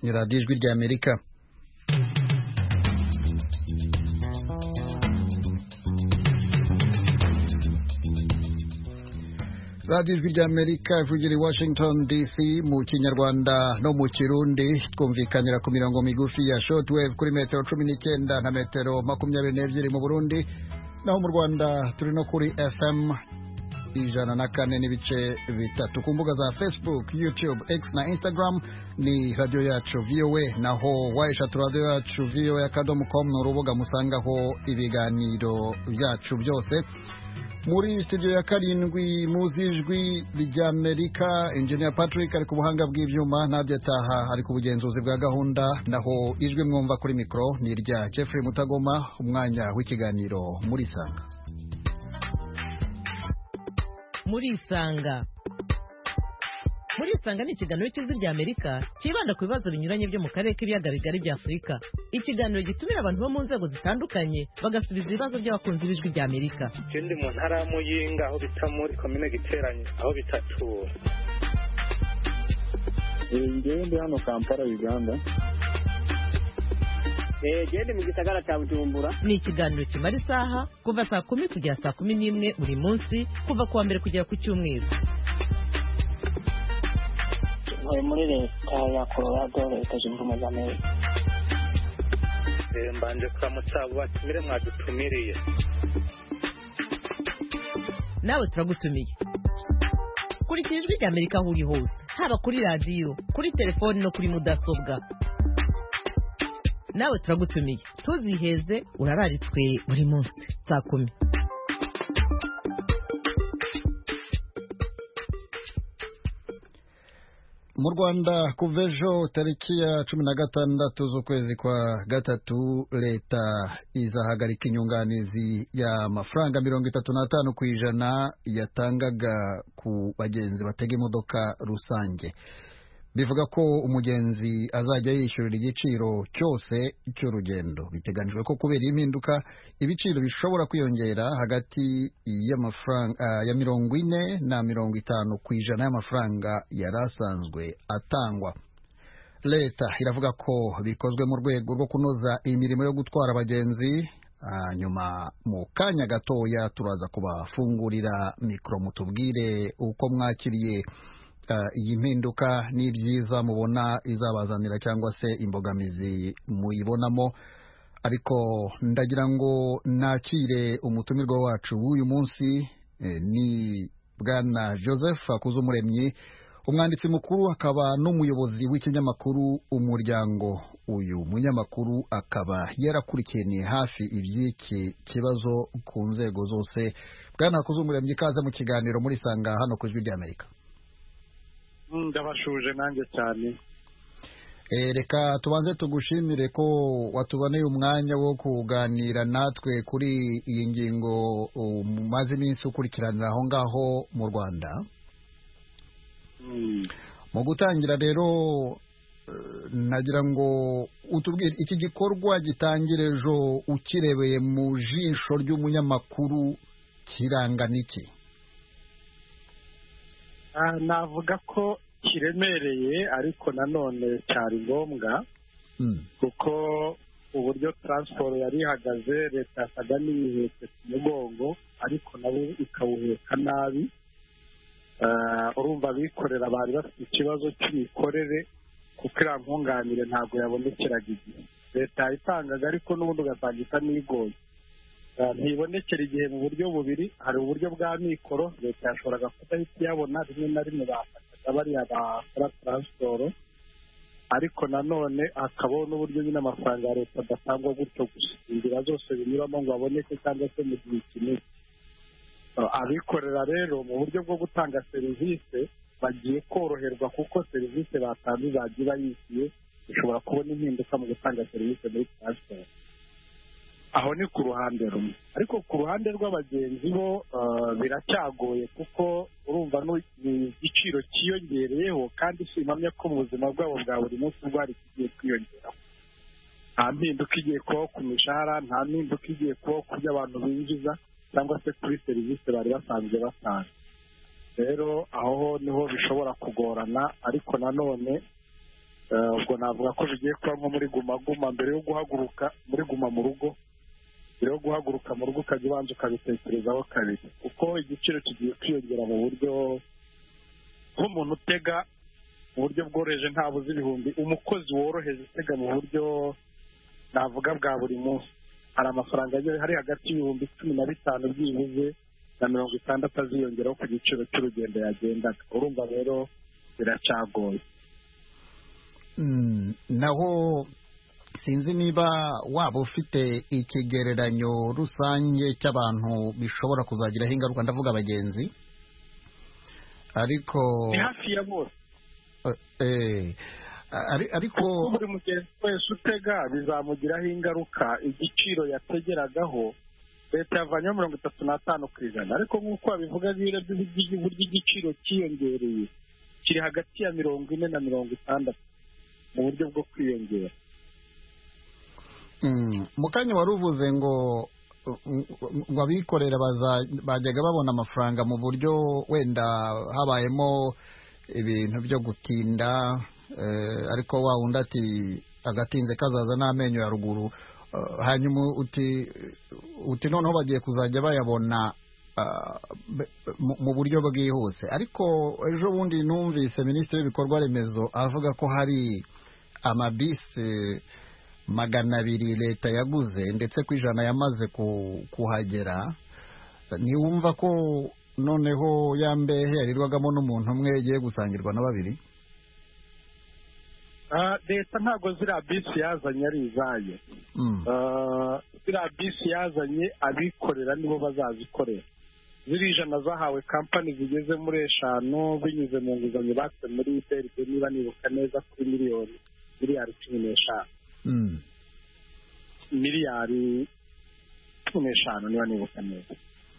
ni radiyo ijwi ry'Amerika. radiyo ijwi ry'Amerika ivugira i Washington DC mu Kinyarwanda no mu Kirundi, twumvikanira ku mirongo migufi ya shortwave kuri metero 19 na metero 22 mu Burundi, naho mu Rwanda turi no kuri FM 104 n'ibice bitatu. Ku mbuga za Facebook, YouTube, X na Instagram ni radio yacu VOA, naho waisha radio yacu VOA.com n'urubuga musangaho ibiganiro byacu byose. Muri studio ya karindwi muzijwi ry'Amerika, Engineer Patrick ari ku buhanga bw'ivyuma, Nadia Taha ari ku bugenzuzi bwa gahunda, naho ijwi mwumva kuri mikro ni rya Jeffrey Mutagoma. Umwanya w'ikiganiro muri Sanga. Muri Sanga ni ikiganiro cy'ijwi ry'Amerika kibanda ku bibazo binyuranye byo mu karere k'ibiyaga bigari bya Afurika. Ikiganiro gitumira abantu bo mu nzego zitandukanye bagasubiza ibibazo by'abakunzi b'ijwi ry'Amerika. Ikindi mu ntara ya Muyinga aho bita muri komine Giteranye aho bitatura. Ngewe ndi hano Kampala, Uganda. Gende mu gisagara cya Bujumbura. Ni ikiganiro kimara isaha kuva saa 10 kugera saa 11 buri munsi, kuva kuwa mbere kugera ku cyumweru. Muri leta ya Colorado, leta zunze ubumwe za Amerika. Mbanje kuramutsa abo batumire mwadutumiriye. Nawe turagutumiye. Kurikira ijwi ry'Amerika aho uri hose, haba kuri radio, kuri telefoni no kuri mudasobwa. Nawe turagutumiye, tuziheze, urararitswe buri munsi saa 10. Mu Rwanda kuva ejo tariki ya 16 z'ukwezi kwa gatatu, leta izahagarika inyunganizi y'amafaranga 35 kw'ijana yatangaga ku bagenzi batega imodoka rusange. Bivuga ko umugenzi azajya yishyurira igiciro cyose cy'urugendo. Biteganijwe ko kubera impinduka ibiciro bishobora kwiyongera hagati y'amafaranga ya 40 na 50 kw'ijana y'amafaranga yarasanzwe atangwa. Leta iravuga ko bikozwe mu rwego rwo kunoza imirimo yo gutwara abagenzi. Nyuma mu kanya gatoya turaza kubafungurira mikro mutubwire uko mwakiriye iyi mpinduka n'ibyiza mubona izabazanira cyangwa se imbogamizi muyibonamo. Ariko ndagira ngo nakire umutumirwa wacu w'uyu munsi, ni Bwana Joseph Akuzumuremyi, umwanditsi mukuru akaba n'umuyobozi w'ikinyamakuru Umuryango. Uyu munyamakuru akaba yarakurikiraniye hafi iby'iki kibazo ku nzego zose. Bwana Akuzumuremyi, kaza mu kiganiro muri Sanga hano ku ijwi ry'Amerika. Ndabashuje nanjye cyane. Reka tubanze tugushimire ko watuboneye umwanya wo kuganira natwe kuri iyi ngingo mumaze iminsi ukurikiranira aho ngaho mu Rwanda. Mu gutangira rero nagira ngo utubwire iki gikorwa gitangire ejo ukirebeye mu jisho ry'umunyamakuru kirangana iki? Navuga ko kiremereye, ariko nanone cyari ngombwa kuko uburyo transport yari ihagaze, leta yasaga n'iyihetse ku mugongo ariko nabo ikawuheka nabi. Urumva abikorera bari bafite ikibazo cy'imikorere kuko iriya nkunganire ntabwo yabonekeraga igihe leta yayitangaga, ariko n'ubundi ugasanga isa n'igoye. Ntibonekera igihe mu buryo bubiri. Hari uburyo bwa mikoro, leta yashoboraga kudahita iyabona, rimwe na rimwe bafataga bariya bakora transport, ariko nanone hakabaho n'uburyo nyine amafaranga ya leta adatangwa gutyo gusa, inzira zose binyuramo ngo aboneke cyangwa se mu gihe kinini. Abikorera rero mu buryo bwo gutanga serivisi bagiye koroherwa, kuko serivisi batanze zagiye bayishyuye, ushobora kubona impinduka mu gutanga serivisi muri transport. Aho ni ku ruhande rumwe, ariko ku ruhande rw'abagenzi bo biracyagoye, kuko urumva igiciro cyiyongereyeho, kandi simpamya ko mu buzima bwabo bwa buri munsi bwari kigiye kwiyongeraho. Nta mpinduka igiye kubaho ku mishahara, nta mpinduka igiye kubaho ku byo abantu binjiza cyangwa se kuri serivisi bari basanzwe batanga. Rero aho niho bishobora kugorana, ariko nanone ubwo navuga ko bigiye kuba nko muri Guma Guma mbere yo guhaguruka muri Guma mu rugo, mbere yo guhaguruka mu rugo ukajya ubanza ukabitekerezaho kabiri, kuko igiciro kigiye kwiyongera mu buryo nk'umuntu utega mu buryo bworoheje nta buzi ibihumbi, umukozi woroheje utega mu buryo navuga bwa buri munsi hari amafaranga hari hagati y'ibihumbi 15 byibuze na 60 aziyongeraho ku giciro cy'urugendo yagendaga. Urumva rero biracyagoye. Naho sinzi niba waba ufite ikigereranyo rusange cy'abantu bishobora kuzagiraho ingaruka, ndavuga abagenzi, ariko ni hafi ya bose. Ariko buri mugenzi wese utega bizamugiraho ingaruka. Igiciro yategeragaho leta yavanyeho 35%, ariko nk'uko babivuga uburyo igiciro cyiyongereye kiri hagati ya 40 na 60 mu buryo bwo kwiyongera. mu kanya wari uvuze ngo abikorera bajyaga babona amafaranga mu buryo wenda habayemo ibintu byo gutinda, ariko wa wundi ati agatinze kazaza n'amenyo ya ruguru, hanyuma uti noneho bagiye kuzajya bayabona mu buryo bwihuse. Ariko ejo bundi numvise minisitiri w'ibikorwa remezo avuga ko hari amabisi 200 leta yaguze ndetse ku 100 yamaze kuhagera. Ntiwumva ko noneho yambehe yarirwagamo n'umuntu umwe yagiye gusangirwa na babiri? Leta ntabwo ziriya bisi yazanye ari izayo. Ziriya bisi yazanye abikorera nibo bazazikorera. Ziri 100 zahawe kampani zigeze muri 5 binyuze mu nguzanyo batse muri BRD, niba nibuka neza, kuri miliyari 15. Miliyari 15 niba nibuka neza.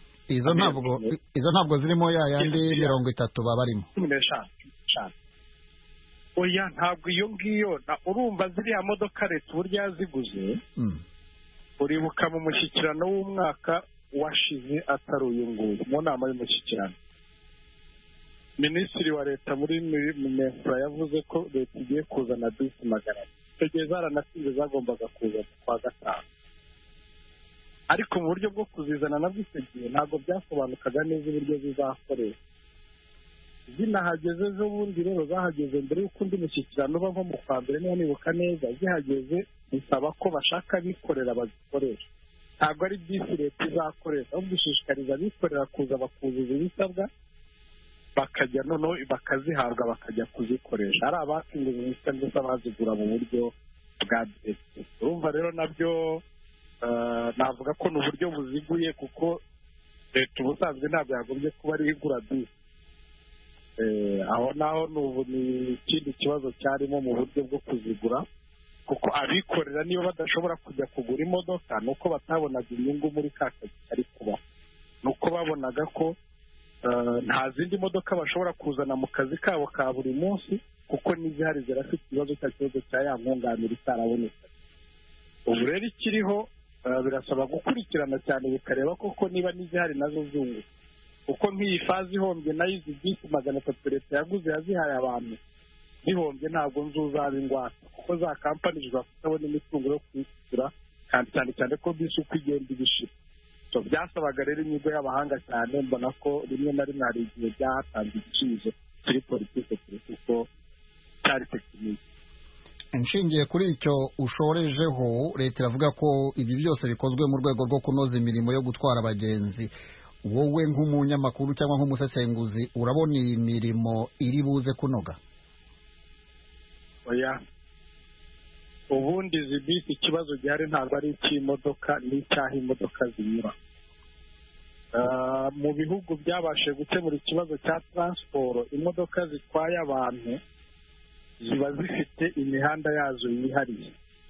Izo ntabwo zirimo ya yandi 30 baba barimo 15. Oya, ntabwo iyo ngiyo. Urumva ziriya modoka leta uburyo yaziguze, uribuka mu mushyikirano w'umwaka washize atari uyu nguyu, mu nama y'umushyikirano, minisitiri wa leta muri Minefra yavuze ko leta igiye kuzana bisi 100. Icyo gihe zaranatinze, zagombaga kuza kwa gatanu, ariko mu buryo bwo kuzizana nabwo icyo gihe ntabwo byasobanukaga neza uburyo zizakoreshwa. Zinahageze ejo bundi rero, zahageze mbere y'uko undi mushyikirano uba nko mu kwa mbere niba nibuka neza. Zihageze bisaba ko bashaka abikorera bazikoresha, ntabwo ari bisi leta izakoresha, ahubwo ishishikariza abikorera kuza bakuzuza ibisabwa bakajya noneho bakazihabwa bakajya kuzikoresha, ari abakinguza ibisabwa gusa bazigura mu buryo bwa direct. Urumva rero nabyo navuga ko ni uburyo buziguye, kuko leta ubusanzwe ntabwo yagombye kuba ari igura bisi. Aho naho ni ikindi kibazo cyarimo mu buryo bwo kuzigura, kuko abikorera niba badashobora kujya kugura imodoka nuko batabonaga inyungu muri ka kazi kari kuba, nuko babonaga ko nta zindi modoka bashobora kuzana mu kazi kabo ka buri munsi, kuko n'izihari zirafite ikibazo cya ya nkunganire itaraboneka. Ubu rero ikiriho birasaba gukurikirana cyane bikareba koko niba n'izihari nazo zunguka, kuko nk'iyi fazi ihombye nayo izi bisi 300 leta yaguze yazihaye abantu zihombye, ntabwo nzuzaba ingwate, kuko za kampani zishobora kutabona imitungo yo kwishyura, kandi cyane ko bisi uko igenda ibishira. Byasabaga rero inyigo y'abahanga cyane. Mbona ko rimwe na rimwe hari igihe byahatanze igisubizo kuri politiki kuko cyari tekiniki. Nshingiye kuri icyo ushorejeho, leta iravuga ko ibi byose bikozwe mu rwego rwo kunoza imirimo yo gutwara abagenzi. Wowe nk'umunyamakuru cyangwa nk'umusesenguzi, urabona iyi mirimo iri buze kunoga? Oya, ubundi izi bisi ikibazo gihari ntabwo ari icy'imodoka, n'icyaho imodoka zinyura. Mu bihugu byabashije gukemura ikibazo cya taransiporo, imodoka zitwaye abantu ziba zifite imihanda yazo yihariye.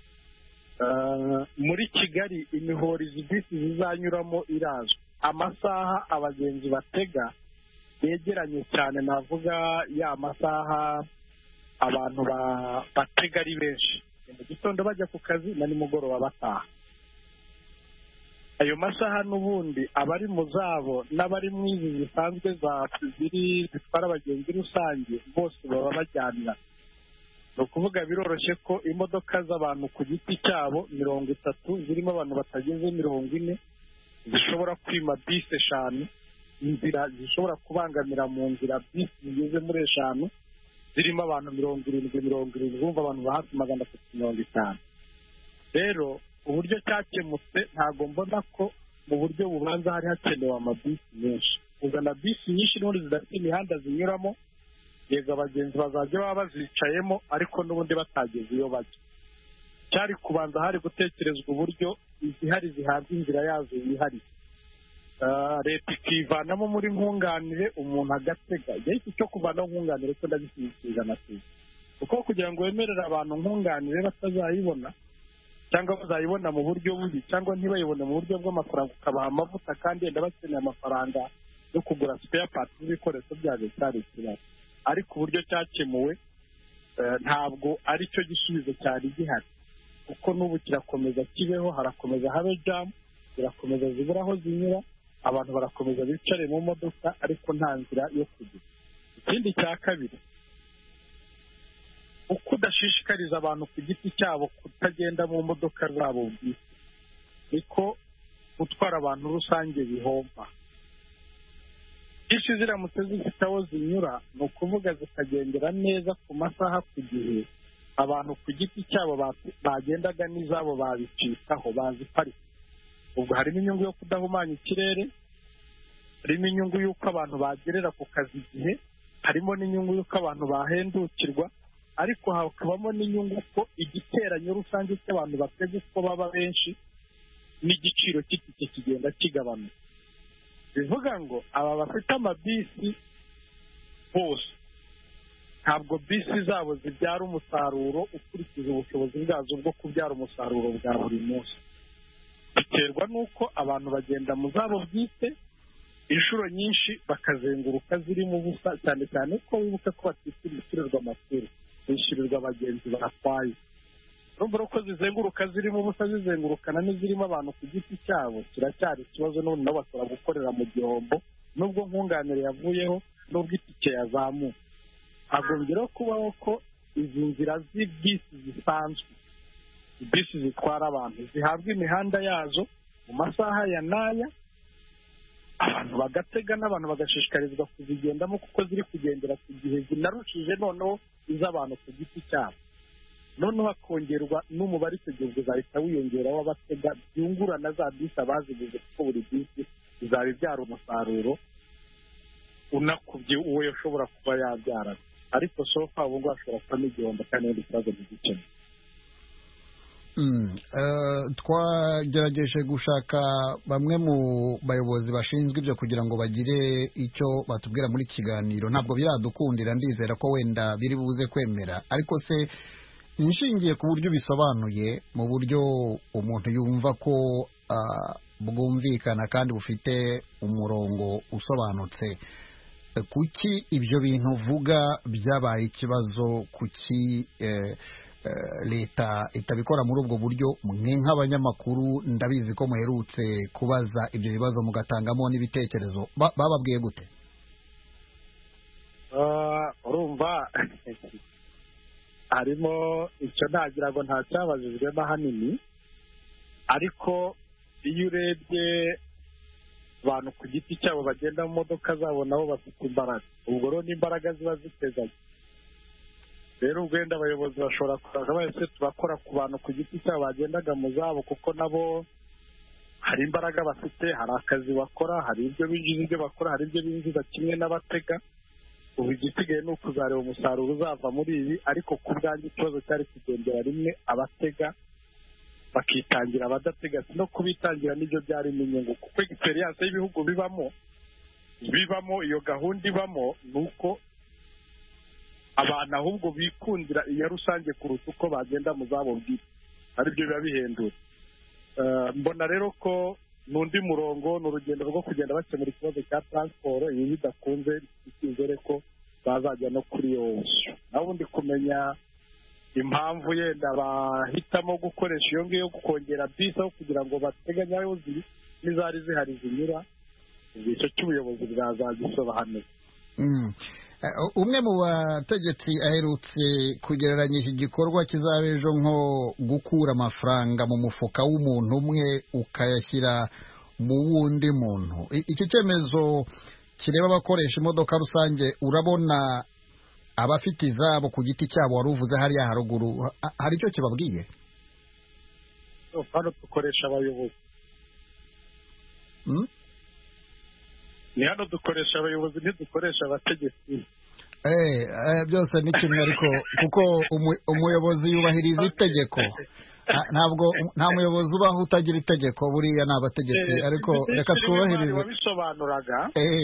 Muri Kigali imihoro izi bisi zizanyuramo irazwi, amasaha abagenzi batega yegeranye cyane, navuga ya masaha abantu batega ari benshi, mu gitondo bajya ku kazi na nimugoroba bataha. Ayo masaha n'ubundi abari mu zabo n'abari mu izi zisanzwe zitwara abagenzi rusange bose baba bajyanira. ni ukuvuga biroroshye ko imodoka z'abantu ku giti cyabo 30 zirimo abantu batageze 40 zishobora kwima bisi 5 inzira zishobora kubangamira mu nzira bisi zigeze muri 5 zirimo abantu 70 bumva abantu hafi 350. rero uburyo cyakemutse ntabwo mbona ko mu buryo bubanza hari hakenewe amabisi menshi. uzana bisi nyinshi n'ubundi zidafite imihanda zinyuramo, yego abagenzi bazajya baba bazicayemo ariko n'ubundi batageze iyo bajya. cyari kubanza hari gutekerezwa uburyo izihari zihabwa inzira yazo yihariye, leta ikivanamo muri nkunganire umuntu agatega. igihe cyo kuvanaho nkunganire ko ndabishyikiriza na sida, kuko kugira ngo wemerere abantu nkunganire batazayibona cyangwa bazayibona mu buryo bubi cyangwa ntibayibone mu buryo bw'amafaranga ukabaha amavuta kandi yenda bakeneye amafaranga yo kugura spare parts n'ibikoresho byabo cyari ikibazo. ariko uburyo cyakemuwe ntabwo ari cyo gisubizo cyari gihari, kuko n'ubu kirakomeza kibeho, harakomeza habe jam, zirakomeza zibura aho zinyura, abantu barakomeza bicare mu modoka ariko nta nzira yo kugera. ikindi cya kabiri, uko udashishikariza abantu ku giti cyabo kutagenda mu modoka zabo bwite, niko gutwara abantu rusange bihomba. isi ziramutse zifite aho zinyura, ni ukuvuga zikagendera neza ku masaha ku gihe, abantu ku giti cyabo bagendaga n'izabo babicikaho baziparika. ubwo harimo inyungu yo kudahumanya ikirere, harimo inyungu y'uko abantu bagerera ku kazi igihe, harimo n'inyungu y'uko abantu bahendukirwa, ariko hakabamo n'inyungu ko igiteranyo rusange cy'abantu bateze uko baba benshi n'igiciro cy'itike kigenda kigabanuka. bivuga ngo aba bafite amabisi bose ntabwo bisi zabo zibyara umusaruro ukurikije ubushobozi bwazo bwo kubyara umusaruro bwa buri munsi. biterwa n'uko abantu bagenda mu zabo bwite inshuro nyinshi bakazenguruka zirimo ubusa, cyane cyane ko wibuke ko batishyurirwa amakuru, bishyurirwa abagenzi batwaye. urumva ko zizenguruka zirimo ubusa zizengurukana n'izirimo abantu ku giti cyabo kiracyari ikibazo, n'ubundi nabo bashobora gukorera mu gihombo nubwo nkunganire yavuyeho nubwo itike yazamuka. hagombyeho kubaho ko izi nzira z'ibisi zisanzwe, bisi zitwara abantu, zihabwa imihanda yazo mu masaha ya n'aya, abantu bagatega n'abantu bagashishikarizwa kuzigendamo kuko ziri kugendera ku gihe zinarushije noneho iz'abantu ku giti cyabo. noneho hakongerwa n'umubare icyo gihe uzahita wiyongera w'abatega, byungurana za bisi abaziguze kuko buri bisi izaba ibyara umusaruro unakubye uwo yashobora kuba yabyara. ariko sofa ubu ngubu hashobora kuba n'igihombo kandi n'ibindi bibazo by'igikene. twagerageje gushaka bamwe mu bayobozi bashinzwe ibyo kugira ngo bagire icyo batubwira muri kiganiro, ntabwo biradukundira, ndizera ko wenda biri buze kwemera, ariko se inshingiye ku buryo bisobanuye mu buryo umuntu yumva ko bwumvikana kandi bufite umurongo usobanutse, kuki ibyo bintu uvuga byabaye ikibazo, kuki leta itabikora muri ubwo buryo? mwe nk'abanyamakuru ndabizi ko muherutse kubaza ibyo bibazo mugatangamo n'ibitekerezo, bababwiye gute? urumva harimo icyo nagira ngo nta cyabajijwemo ahanini, ariko iyo urebye abantu ku giti cyabo bagenda mu modoka zabo nabo bafite imbaraga, ubwo rero n'imbaraga ziba zitezanye. rero wenda abayobozi bashobora kuzaza bahise turakora ku bantu ku giti cyabo bagendaga mu zabo, kuko nabo hari imbaraga bafite, hari akazi bakora, hari ibyo binjiza ibyo bakora, hari ibyo binjiza kimwe n'abatega. ubu igisigaye ni ukuzareba umusaruro uzava muri ibi, ariko ku bwanjye ikibazo cyari kugendera rimwe abatega bakitangira abadatega, no kubitangira n'ibyo byarimo inyungu, kuko egisperiyanse y'ibihugu bibamo iyo gahunda ibamo ni uko abantu ahubwo bikundira iya rusange kuruta uko bagenda mu zabo bwite, aribyo biba bihendura. mbona rero ko n'undi murongo ni urugendo rwo kugenda bakemura ikibazo cya taransiporo, ibi bidakunze icyizere ko bazajya no kuri yose. naho ubundi kumenya impamvu yenda bahitamo gukoresha iyo ngiyo kongera bisi aho kugira ngo bateganye aho n'izari zihari zinyura, icyo cy'ubuyobozi bwazagisobanura. umwe mu bategetsi aherutse kugereranya iki gikorwa kizaba ejo nko gukura amafaranga mu mufuka w'umuntu umwe ukayashyira mu wundi muntu. Iki cyemezo kireba abakoresha imodoka rusange, urabona abafite izabo ku giti cyabo wari uvuze hariya haruguru, hari icyo kibabwiye? hano dukoresha abayobozi, ni hano dukoresha abayobozi ntidukoresha abategetsi. Byose ni kimwe, ariko kuko umuyobozi yubahiriza itegeko, nta muyobozi ubaho utagira itegeko, buriya ni abategetsi, ariko reka twubahirize. Wabisobanuraga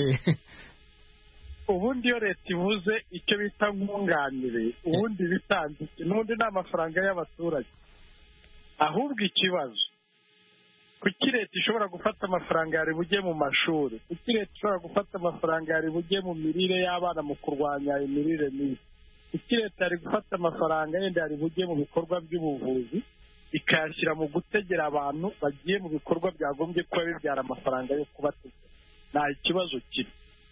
ubundi iyo leta ivuze icyo bita nkunganire, ubundi bitanditse n'ubundi ni amafaranga y'abaturage. Ahubwo ikibazo, kuki leta ishobora gufata amafaranga yari bujye mu mashuri, kuki leta ishobora gufata amafaranga yari bujye mu mirire y'abana mu kurwanya imirire mibi, kuki leta yari gufata amafaranga yenda yari bujye mu bikorwa by'ubuvuzi ikayashyira mu gutegera abantu bagiye mu bikorwa byagombye kuba bibyara amafaranga yo kubategera? nta ikibazo kiri.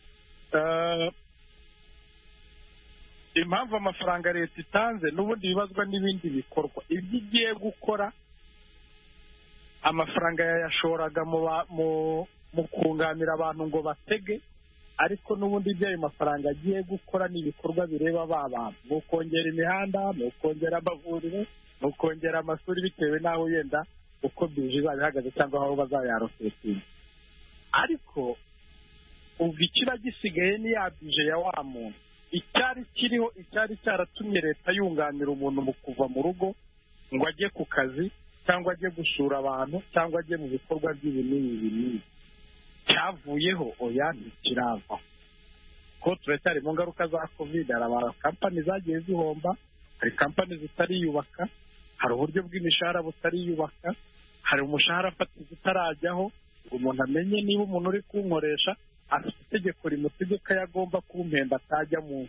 Impamvu amafaranga leta itanze n'ubundi bibazwa n'ibindi bikorwa. Ibyo igiye gukora amafaranga yayashoraga mu kunganira abantu ngo batege, ariko n'ubundi ibyo ayo mafaranga agiye gukora ni ibikorwa bireba ba bantu, ni ukongera imihanda, ni ukongera amavuriro, ni ukongera amashuri, bitewe n'aho yenda uko bije izaba ihagaze cyangwa aho bazayarosetinga. Ariko ubwo ikiba gisigaye ni ya bije ya wa muntu. Icyari kiriho, icyari cyaratumye leta yunganira umuntu mu kuva mu rugo ngo ajye ku kazi cyangwa ajye gusura abantu cyangwa ajye mu bikorwa by'ibinini, cyavuyeho oya ntikirava, ko turacyari mu ngaruka za covid. Hari kampani zagiye zihomba, hari kampani zitariyubaka, hari uburyo bw'imishahara butariyubaka, hari umushahara fatizo utarajyaho ngo umuntu amenye niba umuntu uri kunkoresha afite itegeko rimutegeka yagomba kumpemba atajya mu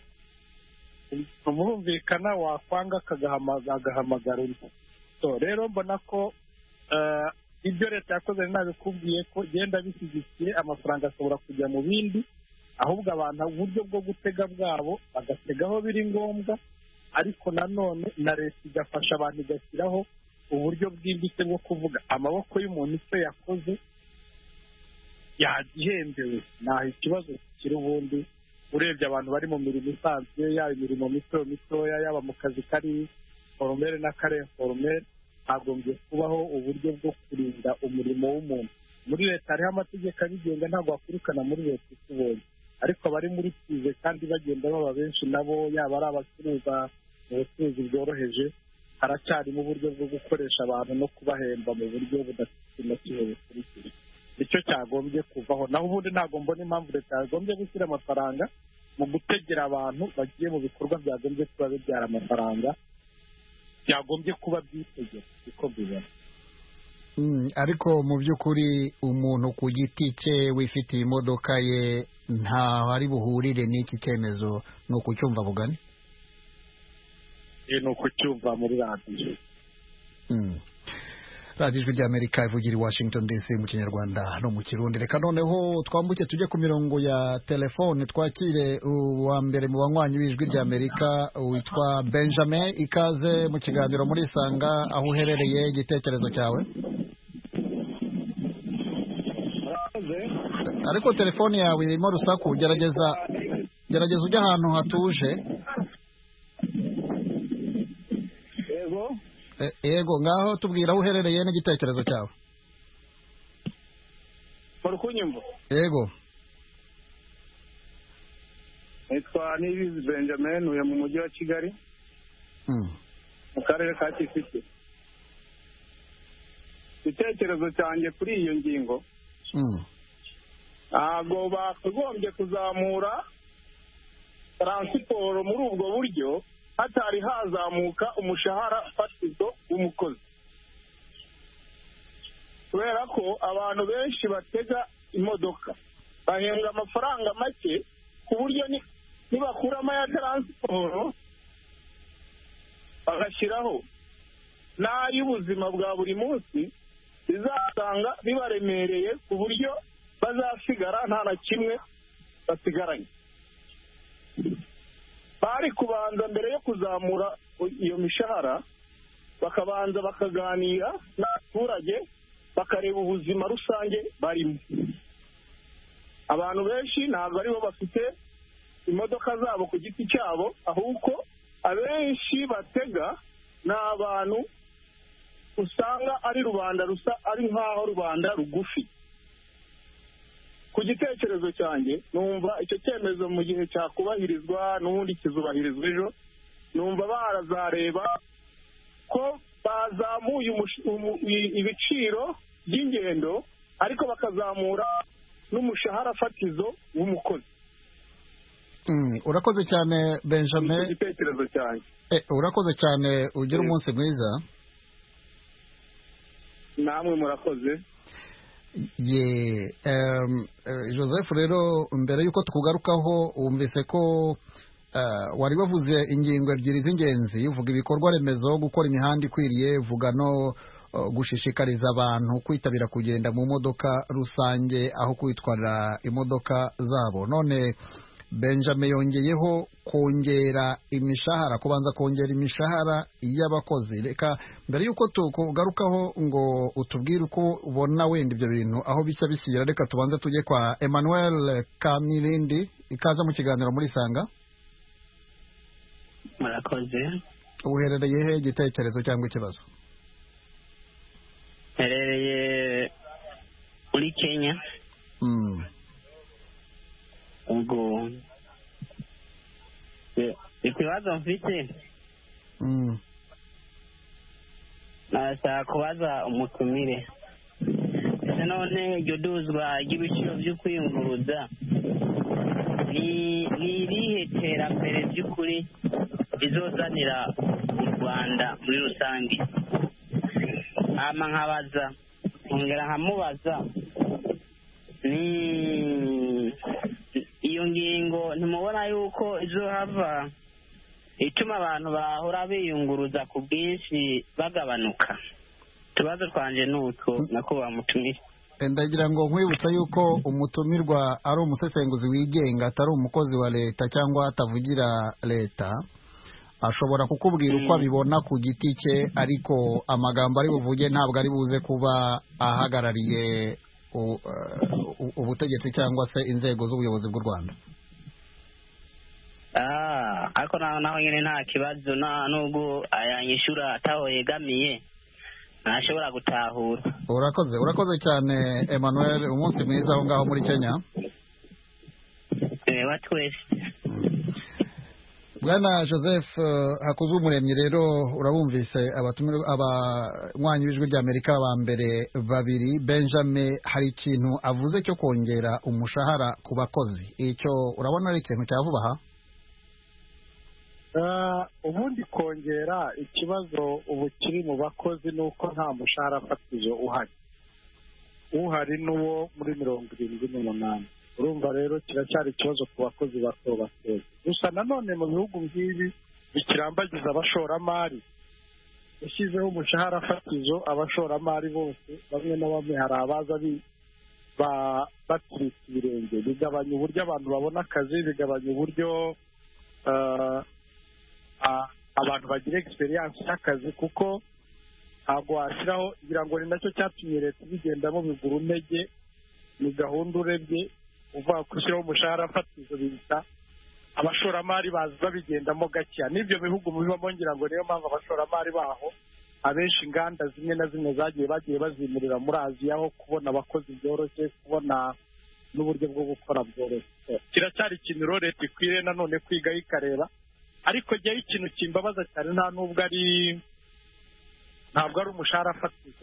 umurumvikana, wakwanga agahamagara undi. So rero mbona ko ibyo leta yakoze nabikubwiye ko genda bishyigikiye, amafaranga ashobora kujya mu bindi, ahubwo abantu uburyo bwo gutega bwabo bagategaho biri ngombwa, ariko nanone na leta igafasha abantu, igashyiraho uburyo bwimbitse bwo kuvuga amaboko y'umuntu icyo yakoze yagihembewe. Ntaho ikibazo kiri. Ubundi urebye abantu bari mu mirimo isanzwe, yaba imirimo mitoya, yaba mu kazi kari foromere n'akari inforomere, hagombye kubaho uburyo bwo kurinda umurimo w'umuntu. Muri leta hariho amategeko abigenga, ntabwo wakwirukana muri leta ikubonye, ariko abari muri kize kandi bagenda baba benshi nabo, yaba ari abacuruza mu bucuruzi bworoheje, haracyarimo uburyo bwo gukoresha abantu no kubahemba mu buryo budafite na kimwe bukurikira. Icyo cyagombye kuvaho. Naho ubundi ntabwo mbona impamvu leta yagombye gushyira amafaranga mu gutegera abantu bagiye mu bikorwa byagombye kuba bibyara amafaranga, byagombye kuba byitegera uko mbibona. Ariko mu by'ukuri umuntu ku giti cye wifitiye imodoka ye ntaho ari buhurire n'iki cyemezo, ni ukucyumva bugani? Ni ukucyumva muri radiyo. radiyo ijwi ry'Amerika ivugira i Washington DC mu Kinyarwanda no mu Kirundi. Reka noneho twambuke tujye ku mirongo ya telefone, twakire uwa mbere mu banywanyi b'ijwi ry'Amerika witwa Benjamin. Ikaze mu kiganiro muri Isanga, aho uherereye, igitekerezo cyawe. Ariko telefone yawe irimo rusaku, gerageza ujye ahantu hatuje. Yego, ngaho tubwira aho uherereye n'igitekerezo cyawe. Muri kunyumva? Yego. Nitwa Niyibizi Benjamin, uyu mu mujyi wa Kigali, mu karere ka Kicukiro. Igitekerezo cyanjye kuri iyo ngingo, ntabwo bakagombye kuzamura taransiporo muri ubwo buryo hatari hazamuka umushahara fatizo w'umukozi, kubera ko abantu benshi batega imodoka bahembwa amafaranga make, ku buryo nibakuramo ya taransiporo bagashyiraho n'ay'ubuzima bwa buri munsi, bizasanga bibaremereye ku buryo bazasigara nta na kimwe basigaranye. bari kubanza mbere yo kuzamura iyo mishahara bakabanza bakaganira n'abaturage bakareba ubuzima rusange barimo. Abantu benshi ntabwo aribo bafite imodoka zabo ku giti cyabo, ahubwo abenshi batega ni abantu usanga ari rubanda ari nk'aho rubanda rugufi. Ku gitekerezo cyanjye numva icyo cyemezo mu gihe cyakubahirizwa n'ubundi kizubahirizwa ejo, numva barazareba ko bazamuye ibiciro by'ingendo ariko bakazamura n'umushahara fatizo w'umukozi. Urakoze cyane Benjamin. Igitekerezo cyanjye. Urakoze cyane, ugira umunsi mwiza. Namwe murakoze. Joseph, rero mbere y'uko tukugarukaho wumvise ko wari wavuze ingingo ebyiri z'ingenzi, uvuga ibikorwa remezo, gukora imihanda ikwiriye, uvuga no gushishikariza abantu kwitabira kugenda mu modoka rusange aho kwitwara imodoka zabo. None Benjamin yongeyeho kongera imishahara, kubanza kongera imishahara y'abakozi. Reka mbere y'uko tukugarukaho ngo utubwire uko ubona wenda ibyo bintu aho bisa bishyira, reka tubanze tujye kwa Emmanuel Kamilindi. Ikaza mu kiganiro muri Sanga. Murakoze. Uherereye he, igitekerezo cyangwa ikibazo? Herereye muri Kenya. Ubwo ikibazo mfite nashaka kubaza umutumire, ese none iryo duzwa ry'ibiciro byo kwiyunguruza ni irihe terambere by'ukuri rizozanira u Rwanda muri rusange? Hama nkabaza nkongera nkamubaza ni iyo ngingo ntimubona yuko izohava ituma abantu bahora biyunguruza ku bwinshi bagabanuka? Tubazo twanje nuko nako bamutumira. Ndagira ngo nkwibutsa yuko umutumirwa ari umusesenguzi wigenga, atari umukozi wa leta cyangwa atavugira leta. Ashobora kukubwira uko abibona ku giti cye, ariko amagambo ari buvuge ntabwo ari buze kuba ahagarariye ubutegetsi cyangwa se inzego z'ubuyobozi bw'u Rwanda. Ariko naho nyine nta kibazo, nubwo ayanyishura ataho yegamiye ntashobora gutahura. Urakoze cyane Emmanuel, umunsi mwiza aho ngaho muri Kenya. Twese. Bwana Joseph Hakuzumuremyi, rero urabumvise abanywanyi b'ijwi ry'Amerika ba mbere babiri. Benjamin hari ikintu avuze cyo kongera umushahara ku bakozi, icyo urabona ari ikintu cya vuba aha? Ubundi kongera ikibazo ubu kiri mu bakozi ni uko nta mushahara fatizo uhari n'uwo muri 78. Urumva rero kiracyari ikibazo ku bakozi bato. Gusa nanone mu bihugu nk'ibi bikirambagiza abashoramari, yashyizeho umushahara fatizo abashoramari bose, bamwe na bamwe hari abaza batiritse ibirenge. Bigabanya uburyo abantu babona akazi, bigabanya uburyo abantu bagira experience y'akazi, kuko ntabwo washyiraho, ngira ngo ni nacyo cyatumye leta ibigendamo bigura intege. Ni gahunda urebye uva gushyiraho umushahara fatizo bita abashoramari baza babigendamo gakeya. N'ibyo bihugu bibamo, ngira ngo niyo mpamvu abashoramari baho abenshi inganda zimwe na zimwe bagiye bazimurira muri Aziya, aho kubona abakozi byoroshye, kubona n'uburyo bwo gukora byoroshye. Kiracyari ikintu leta ikwiriye nanone kwiga ikareba, ariko jyaho ikintu kimbabaza cyane ntabwo ari umushahara fatizo,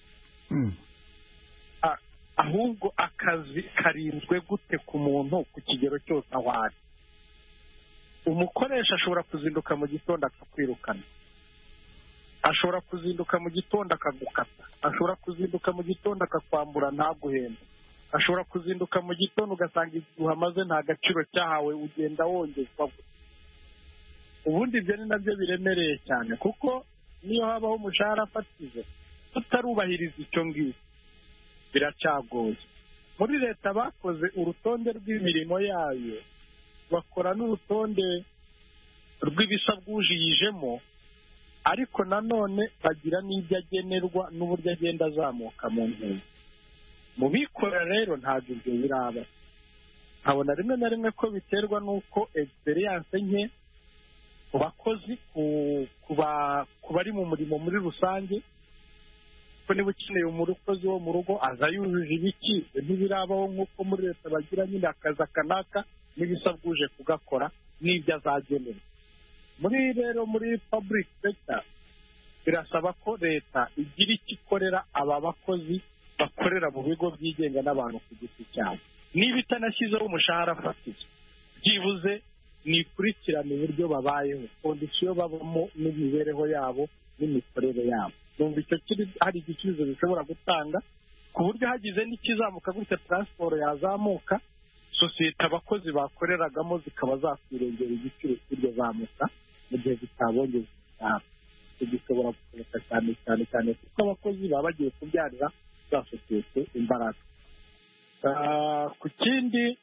ahubwo akazi karinzwe gute ku muntu ku kigero cyose aho ari. Umukoresha ashobora kuzinduka mu gitondo akakwirukana, ashobora kuzinduka mu gitondo akagukata, ashobora kuzinduka mu gitondo akakwambura ntaguhembe, ashobora kuzinduka mu gitondo ugasanga igihe uhamaze nta gaciro cyahawe, ugenda wongezwa. Ubundi ibyo ni nabyo biremereye cyane, kuko niyo habaho umushahara fatizo tutarubahiriza icyo ngicyo biracyagoye. Muri leta bakoze urutonde rw'imirimo yayo, bakora n'urutonde rw'ibisabwa uje yijemo, ariko nanone bagira n'ibyo agenerwa n'uburyo agenda azamuka mu ntego. Mu bikorera rero ntabwo ibyo biraba. Nkabona rimwe na rimwe ko biterwa n'uko experience nke ku bakozi, ku bari mu murimo muri rusange, ko niba ukeneye umukozi wo mu rugo aza yujuje ibiki, ntibirabaho nk'uko muri leta bagira nyine akazi akanaka n'ibisabwa uje kugakora n'ibyo azagenera. Muri public sector birasaba ko leta igira icyo ikorera aba bakozi bakorera mu bigo byigenga n'abantu ku giti cyabo. Niba itanashyizeho umushahara fatizo, byibuze nikurikirane uburyo babayeho, kondisiyo babamo n'imibereho yabo n'imikorere yabo. Numva icyo hari igisubizo bishobora gutanga, ku buryo hagize n'ikizamuka gutya transport yazamuka, sosiyete abakozi bakoreragamo zikaba zakwirengera igiciro cy'iryo zamuka mu gihe zitabonye zitanga. Gishobora gusohoka cyane kuko abakozi baba bagiye kubyarira za sosiyete imbaraga. Ku kindi,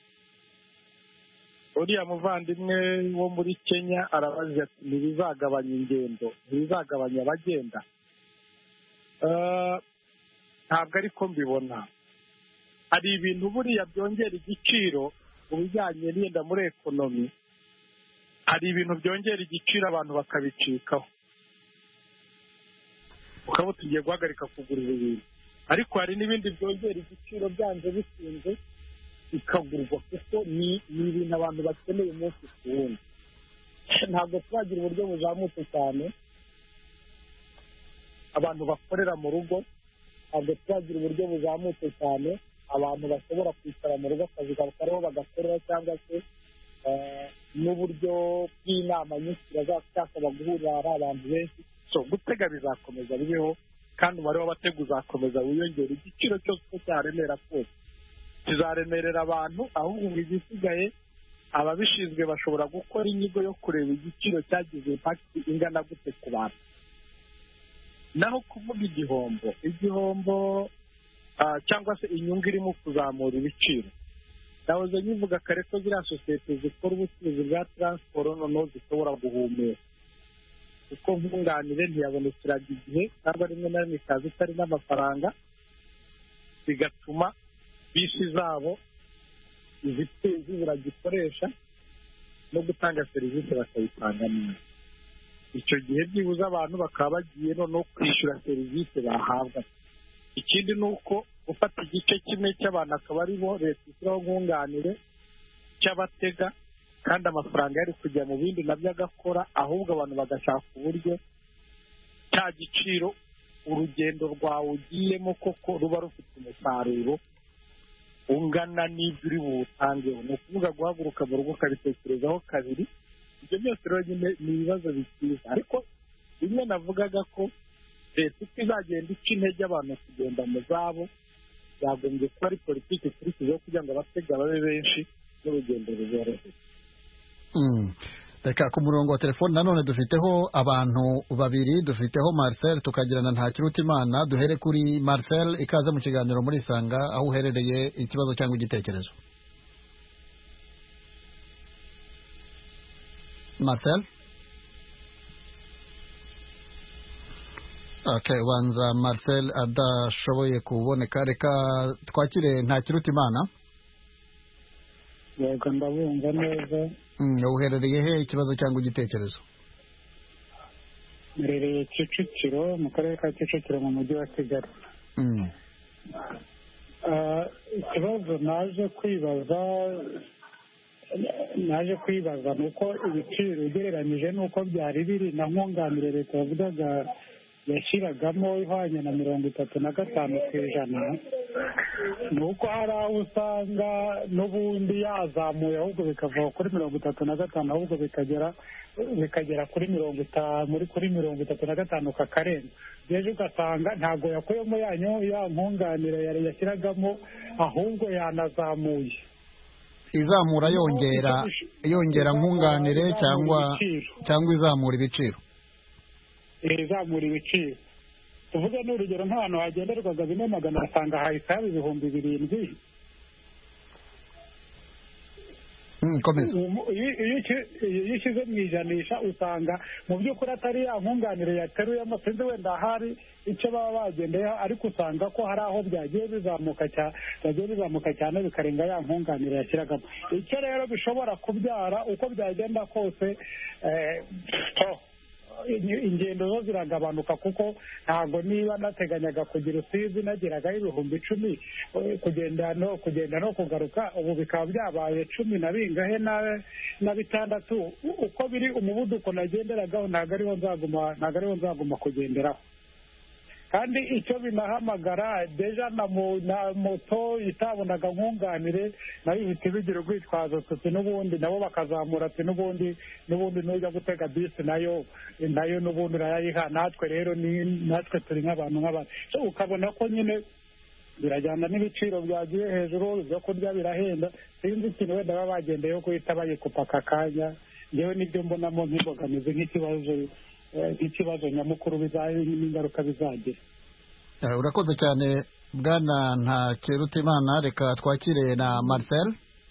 uriya muvandimwe wo muri Kenya arabaza ati ntibizagabanya ingendo, ntibizagabanya abagenda. Ntabwo ariko mbibona. Hari ibintu buriya byongera igiciro mu bijyanye n'iyenda muri ekonomi, hari ibintu byongera igiciro abantu bakabicikaho, ukaba tugiye guhagarika kugurira ibintu. Ariko hari n'ibindi byongera igiciro byanze bikunze bikagurwa, kuko ni ibintu abantu bakeneye umunsi ku wundi. Ntabwo twagira uburyo buzamutse cyane abantu bakorera mu rugo, ntabwo twagira uburyo buzamutse cyane abantu bashobora kwicara mu rugo akazi kariho bagakorera, cyangwa se n'uburyo bw'inama nyinshi bazasaba guhurira ari abantu benshi. Gutega bizakomeza bibeho, kandi umubare w'abatega uzakomeza wiyongera. Igiciro cyose uko cyaremera kose kizaremerera abantu, ahubwo ngo igisigaye ababishinzwe bashobora gukora inyigo yo kureba igiciro cyagize impact ingana gute ku bantu. Naho kuvuga igihombo cyangwa se inyungu irimo kuzamura ibiciro, nahoze nyivuga kare ko ziriya sosiyete zikora ubucuruzi bwa transport noneho zishobora guhumeka, kuko nkunganire ntiyabonekeraga igihe, cyangwa rimwe na rimwe ikaza itari n'amafaranga, bigatuma bisi zabo zibura gikoresha no gutanga serivisi bakayitanga neza. Icyo gihe byibuze abantu bakaba bagiye no kwishyura serivisi bahabwa. Ikindi ni uko gufata igice kimwe cy'abantu akaba ari bo leta ishyiraho nkunganire cy'abatega, kandi amafaranga yari kujya mu bindi nabyo agakora, ahubwo abantu bagashaka uburyo cya giciro urugendo rwawe ugiyemo koko ruba rufite umusaruro ungana n'ibyo uri buwutangeho. Ni ukuvuga guhaguruka mu rugo ukabitekerezaho kabiri. Ibyo byose rero nyine ni ibibazo bikiza, ariko bimwe navugaga ko leta uko izagenda ica intege abantu kugenda mu zabo, byagombye kuba ari politiki ikurikijeho kugira ngo abatega babe benshi n'urugendo ruboroheye. Reka ku murongo wa telefoni nanone dufiteho abantu babiri, dufiteho Marcel tukagirana Ntakirutimana. Duhere kuri Marcel, ikaze mu kiganiro muri Sanga, aho uherereye, ikibazo cyangwa igitekerezo. Marcel? Okay, wanza Marcel adashoboye kuboneka. Reka twakire Ntakirutimana. Yego, ndabumva neza. Uherereye he, ikibazo cyangwa igitekerezo? Mherereye Kicukiro, mu karere ka Kicukiro mu mujyi wa Kigali. Ikibazo naje kwibaza ni uko ibiciro ugereranyije n'uko byari biri na nkunganire leta yavugaga yashyiragamo ihwanye na 35%, ni uko hari aho usanga n'ubundi yazamuye ahubwo bikava kuri 35%, ahubwo bikagera kuri 35 kakarenga. Rero ugasanga ntabwo yakuyemo ya nkunganire yari yashyiragamo, ahubwo yanazamuye. Izamura yongera nkunganire cyangwa izamura ibiciro? Izamura ibiciro. Tuvuge n'urugero nk'ahantu hagenderwaga 400 asanga hahise haba 7,000. iyo ushyize mu ijanisha usanga mu by'ukuri atari ya nkunganire yateruyemo, sinzi wenda hari icyo baba bagendeyeho, ariko usanga ko hari aho byagiye bizamuka cyane bikarenga ya nkunganire yashyiragamo. icyo rero bishobora kubyara uko byagenda kose, ingendo zo ziragabanuka, kuko ntabwo niba nateganyaga kugira Rusizi nageragaho 10,000 kugenda no kugaruka, ubu bikaba byabaye 10 na bingahe na bitandatu. uko biri umuvuduko nagenderagaho ntabwo ariwo nzaguma kugenderaho. kandi icyo binahamagara deja na moto itabonaga nkunganire nayo ihita bigira urwitwazo tuti n'ubundi nabo bakazamura ati n'ubundi nujya gutega bisi nayo n'ubundi urayayiha. natwe rero natwe turi nk'abantu ukabona ko nyine birajyana n'ibiciro byagiye hejuru, ibyo kurya birahenda. sinzi ikintu wenda baba bagendeyeho guhita bayikupa aka kanya. ngewe nibyo mbonamo nk'imbogamizi nk'ikibazo nyamukuru n'ingaruka bizagira. urakoze cyane bwana Ntakirutimana. reka twakire na Marcel.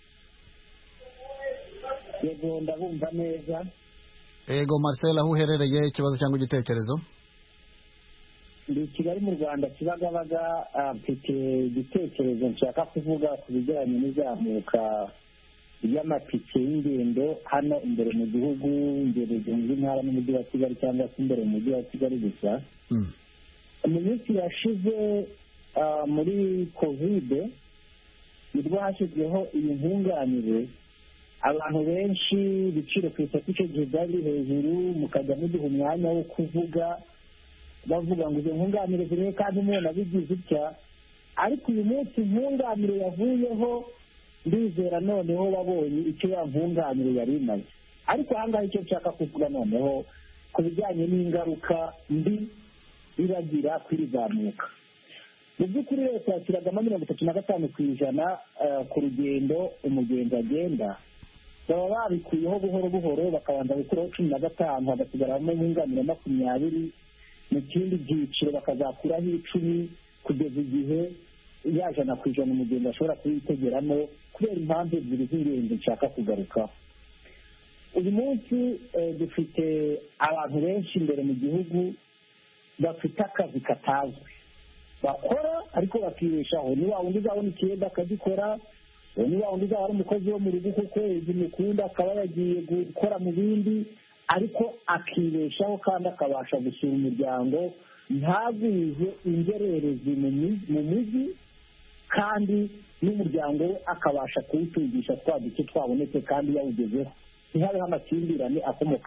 yego ndabumva neza. yego Marcel, aho uherereye, ikibazo cyangwa igitekerezo? ndi Kigali mu Rwanda, Kibagabaga. mfite igitekerezo nshaka kuvuga ku bijyanye n'izamuka ry'amatike y'ingendo hano imbere mu gihugu, imbere mu ntara n'umujyi wa Kigali, cyangwa se imbere mu mujyi wa Kigali gusa. mu minsi yashize muri kovide nibwo hashyizweho iyi nkunganire. abantu benshi ibiciro ku isoko icyo gihe byari biri hejuru, mukajya muduha umwanya wo kuvuga bavuga ngo izo nkunganire ziriho kandi umuntu abigize utya. ariko uyu munsi nkunganire yavuyeho, ndizera noneho wabonye icyo ya nkunganire yari imaze. ariko aha ngaha icyo nshaka kuvuga noneho ku bijyanye n'ingaruka mbi biragira kuri zamuka. mu by'ukuri leta yashyiragamo 35% ku rugendo umugenzi agenda, baba babikuyeho buhoro buhoro, bakabanza gukuraho 15, hagasigaramo nkunganire 20, mu kindi byiciro bakazakuraho 10 kugeza igihe ya 100% umugenzi ashobora kuyitegeramo, kubera impamvu ebyiri z'ingenzi nshaka kugarukaho. uyu munsi dufite abantu benshi imbere mu gihugu bafite akazi katazwi bakora, ariko bakibeshaho. ni wa wundi uzabona ikiyenda akagikora, ni wa wundi uzaba ari umukozi wo mu rugo kuko kwezi mukunda akaba yagiye gukora mu bindi, ariko akibeshaho kandi akabasha gusura umuryango, ntagwize ingererezi mu mujyi, kandi n'umuryango we akabasha kuwutungisha twa duke twabonetse kandi yawugezeho, ntihabeho amakimbirane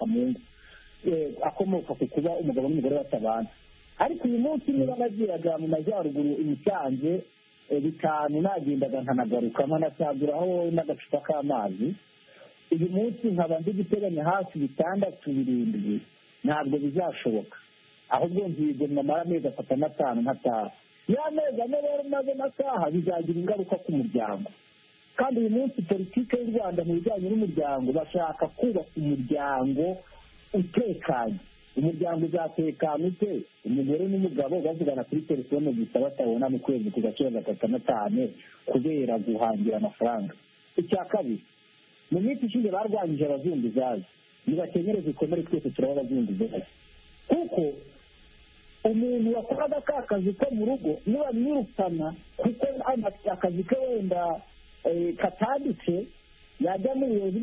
akomoka ku kuba umugabo n'umugore batabana. ariko uyu munsi niba nagiraga mu majyaruguru i Musanze 5 nagendaga nkanagaruka nkanasaguraho n'agacupa k'amazi, uyu munsi nkaba ndi guteganya hafi 6-7 ntabwo bizashoboka, ahubwo nzigomwa amara amezi 3-5 nkataha. ya mezi ane rero maze nataha bizagira ingaruka ku muryango. kandi uyu munsi politiki y'u Rwanda mu bijyanye n'umuryango bashaka kubaka umuryango utekanye. umuryango uzatekana ute? umugore n'umugabo bavugana kuri telefone gusa batabona mu kwezi ku gaciro 3-5 kubera guhangira amafaranga. icya kabiri, mu minsi ishize barwanyije abazunguzayi, nibakenyereze ikomere, twese turaba abazunguzayi, kuko umuntu wakoraga ka kazi ko mu rugo nibamwirukana kuko akazi ke wenda katanditse, yajya mu buyobozi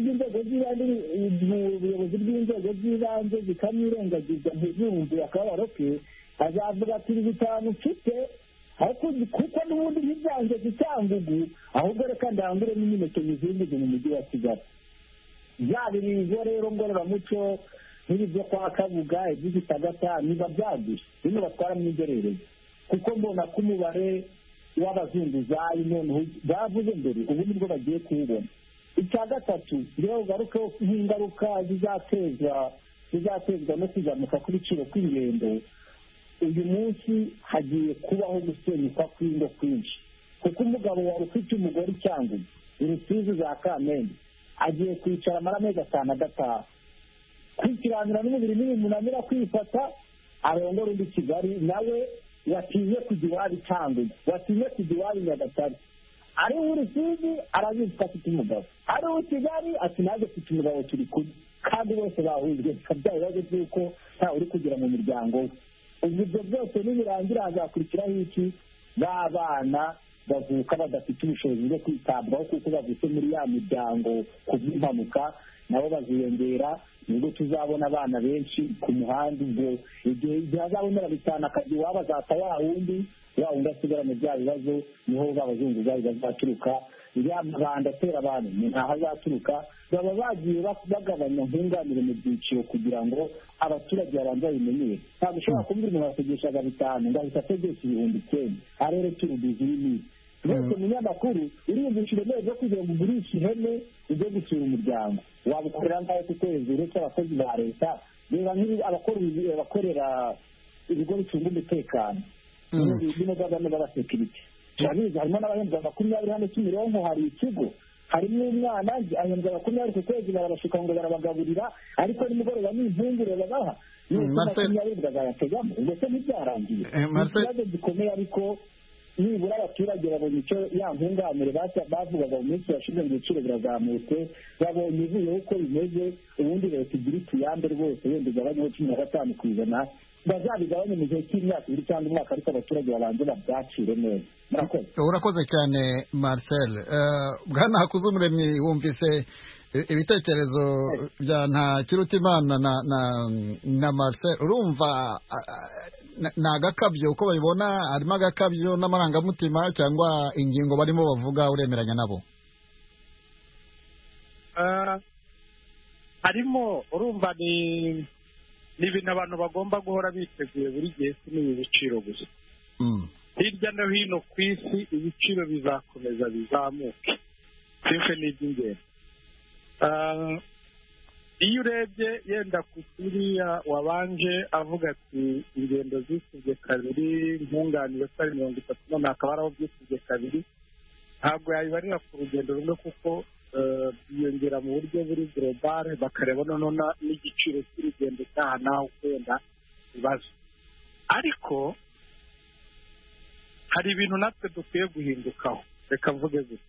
bw'inzego z'ibanze zikamwirengagiza ntizumve akababaro ke, azavuga ati 5 mfite kuko n'ubundi ntibyanze Cyangugu, ahubwo reka ndangure n'imineke mizindi mu mujyi wa Kigali. byaba ibigo rero ngororamuco n'ibyo kwa Kabuga iby'Itagata niba byaguye bino batwara mw'igerereye, kuko mbona ko umubare w'abazunguzayi noneho bavuze mbere ubu nibwo bagiye kuwubona. icya gatatu, rero ugarukeho nk'ingaruka zizatezwa no kuzamuka kw'ibiciro kw'ingendo. uyu munsi hagiye kubaho gusenyuka kw'ingo kwinshi, kuko umugabo wari ufite umugore Cyangugu Rusizi za Kamembe agiye kwicara amara amezi 5 agataha, kwikiranira n'umubiri n'umunanira kwifata, arongora undi Kigali nawe watinye kujya iwabo Cyangugu, watinye kujya iwabo Nyagatare, ari uw'Urusizi arabizi ko afite umugabo, ari uw'i Kigali ati nanjye mfite umugabo turi kumwe, kandi bose bahujwe bya bibazo by'uko nta uri kugira mu muryango we. Ubu ibyo byose nibirangira hazakurikiraho iki? Ba bana bavuka badafite ubushobozi bwo kwitabwaho kuko bavutse muri ya miryango ku bw'impanuka, nabo baziyongera, nibwo tuzabona abana benshi ku muhanda. Ubwo igihe hazabonera bitanu akazi iwabo azata wa wundi asigaranye bya bibazo, niho b'abazunguzayi bazaturuka, ya mabanda atera abantu ni ntaho azaturuka. Baba bagiye bagabanya nkunganire mu byiciro kugira ngo abaturage babanza babimenyere. Ntabwo ushobora kumbwira umuntu wategeshaga bitanu ngo ahita ategesha 9,000 arere turubizi y'imisi. Mwese munyamakuru uriyumvisha iremere ryo kugira ngo ugurishe ihene ujye gusura umuryango, wabukorera ngaho ku kwezi uretse abakozi ba leta. Reba abakorera ibigo bicunga umutekano bino bano b'abasekirite, turabizi harimo n'abahembwa 20 hano Kimironko. Hari ikigo harimo umwana ahembwa 20 ku kwezi, barabashuka ngo barabagaburira, ariko nimugoroba n'impungure babaha 20 bagayategamo. Ndetse ntibyarangiye, ikibazo gikomeye. Ariko nibura abaturage babonye icyo ya nkunganire bavugaga mu minsi yashize ngo ibiciro birazamutse, babonye ivuyeho uko bimeze. Ubundi leta igira ituyambe rwose, wenda igabanyeho 15%, bazabigabanye mu gihe cy'imyaka 2 cyangwa umwaka, ariko abaturage babanze babyakire neza. Murakoze. Urakoze cyane Marcel. Bwana Hakuzumuremyi, wumvise ibitekerezo bya Ntakirutimana na Marcel. Urumva ni agakabyo uko babibona? Harimo agakabyo n'amarangamutima cyangwa ingingo barimo bavuga uremeranya nabo? harimo urumva ni ibintu abantu bagomba guhora biteguye buri gihe, si n'ibi biciro gusa. Hirya no hino ku isi ibiciro bizakomeza bizamuke, simfe ni iby'ingenzi. Iyo urebye yenda ku kuriya wabanje avuga ati ingendo zisubye kabiri, nkunganire ko ari 30, none akaba ari aho byisubye kabiri, ntabwo yabibarira ku rugendo rumwe kuko byiyongera mu buryo buri global, bakareba noneho n'igiciro cy'urugendo cyaha naho kwenda ibibazo. Ariko hari ibintu natwe dukwiye guhindukaho, reka mvuge gusa.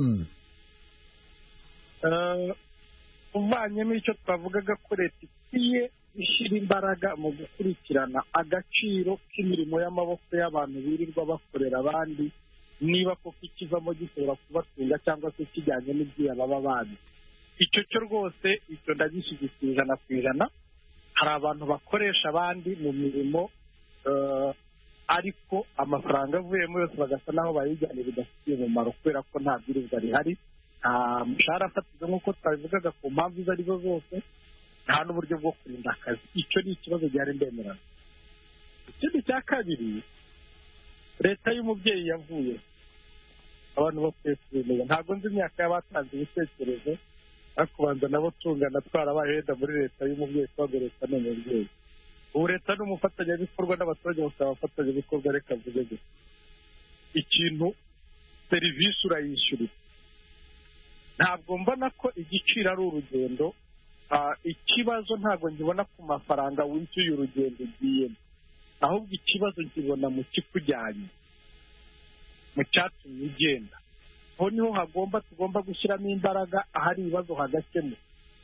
Uvanyemo icyo twavugaga ko leta ikwiye ishyira imbaraga mu gukurikirana agaciro k'imirimo y'amaboko y'abantu birirwa bakorera abandi, niba koko ikivamo gishobora kubatunga cyangwa se kijyanye n'ibyuya baba bazi. Icyo cyo rwose icyo ndagishyigikiye 100%. Hari abantu bakoresha abandi mu mirimo ariko amafaranga avuyemo yose bagasa naho bayijyana bidafitiye umumaro, kubera ko nta bwirizwa rihari, nta mushahara afatije nk'uko twabivugaga ku mpamvu izo arizo zose, nta n'uburyo bwo kurinda akazi. Icyo ni ikibazo gihari ndemerana. Ikindi cya kabiri, leta y'umubyeyi yavuye, abantu bakwiye kubimenya. Ntabwo nzi imyaka y'abatanze ibitekerezo, ariko kubanza nabo tungana twarabaye wenda muri leta y'umubyeyi, twabwo leta ni umubyeyi. Ubu leta ni umufatanyabikorwa n'abaturage bose abafatanyabikorwa. Reka mvuge gusa ikintu, serivisi urayishyurira. Ntabwo mbona ko igiciro ari urugendo. Ikibazo ntabwo nkibona ku mafaranga wishyuye urugendo ugiyemo, ahubwo ikibazo nkibona mu kikujyanye, mu cyatumye ugenda. Aho niho tugomba gushyiramo imbaraga, ahari ibibazo hagakemuka.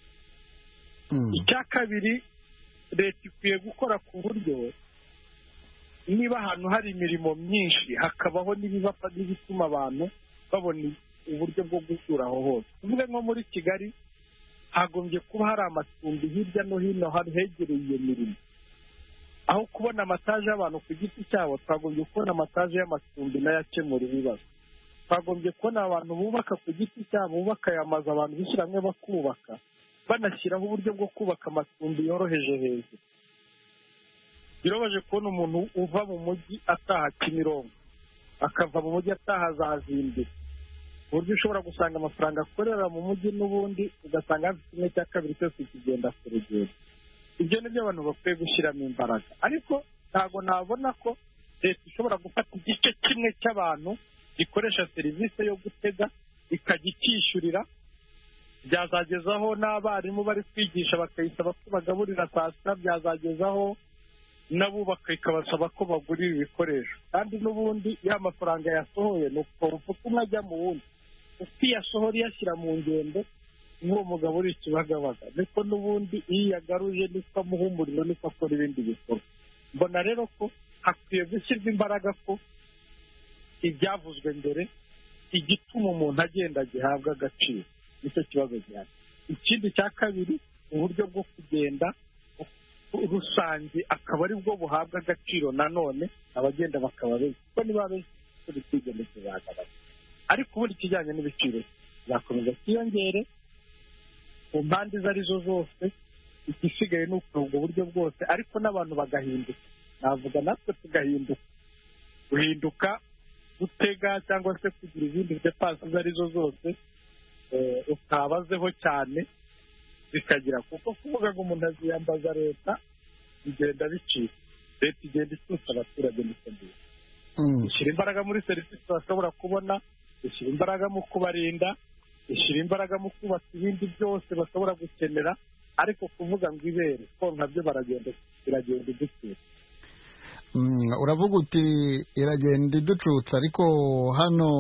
Icya kabiri, leta ikwiye gukora ku buryo niba ahantu hari imirimo myinshi hakabaho n'ibituma abantu babona uburyo bwo gutura aho hose. Tuvuge nko muri Kigali hagombye kuba hari amacumbi hirya no hino hegereye iyo mirimo. Aho kubona amataje y'abantu ku giti cyabo, twagombye kubona amataje y'amacumbi nayo akemura ibibazo. Twagombye kubona abantu bubaka ku giti cyabo, bubaka aya mazu abantu bishyira hamwe bakubaka, banashyiraho uburyo bwo kubaka amacumbi yoroheje hejuru. Birabaje kubona umuntu uva mu mujyi ataha Kimironko, akava mu mujyi ataha za Zimbabwe, uburyo ushobora gusanga amafaranga akorera mu mujyi n'ubundi ugasanga hafi 1/2 cyose kigenda ku rugendo. Ibyo ni byo abantu bakwiye gushyiramo imbaraga. Ariko ntabwo nabona ko leta ishobora gufata igice kimwe cy'abantu gikoresha serivisi yo gutega ikajya ikishyurira, byazagezaho n'abarimu bari kwigisha bakayisaba ko bagaburira saa sita, byazagezaho n'abubaka ikabasaba ko bagurira ibikoresho, kandi n'ubundi ya mafaranga yasohoye ni uko umwe ajya mu wundi, uko iyasohora iyashyira mu ngendo nk'uwo mugabo uri Kibagabaga, niko n'ubundi iyo yagaruje niko amuha umuriro, niko akora ibindi bikorwa. Mbona rero ko hakwiye gushyirwa imbaraga ko ibyavuzwe mbere igituma umuntu agenda gihabwa agaciro, nicyo kibazo gihari. Ikindi cya kabiri, uburyo bwo kugenda rusange akaba ari bwo buhabwa agaciro, nanone abagenda bakaba benshi, kuko niba benshi kuri kwigenda kizagabanya, ariko ubundi ikijyanye n'ibiciro zakomeza kiyongere ku mpande izo arizo zose. Igisigaye ni ukuri ubwo buryo bwose, ariko n'abantu bagahinduka, navuga natwe tugahinduka, guhinduka gutega cyangwa se kugira izindi depanse izo arizo zose utabazeho cyane bikagira, kuko kuvuga ngo umuntu aziyambaza leta bigenda bicika, leta igenda itutsa abaturage n'isabire. Ishyira imbaraga muri serivisi bashobora kubona, ishyira imbaraga mu kubarinda, ishyira imbaraga mu kubaka ibindi byose bashobora gukenera, ariko kuvuga ngo ibere ko nkabyo biragenda iducutsa. Uravuga uti iragenda iducutsa, ariko hano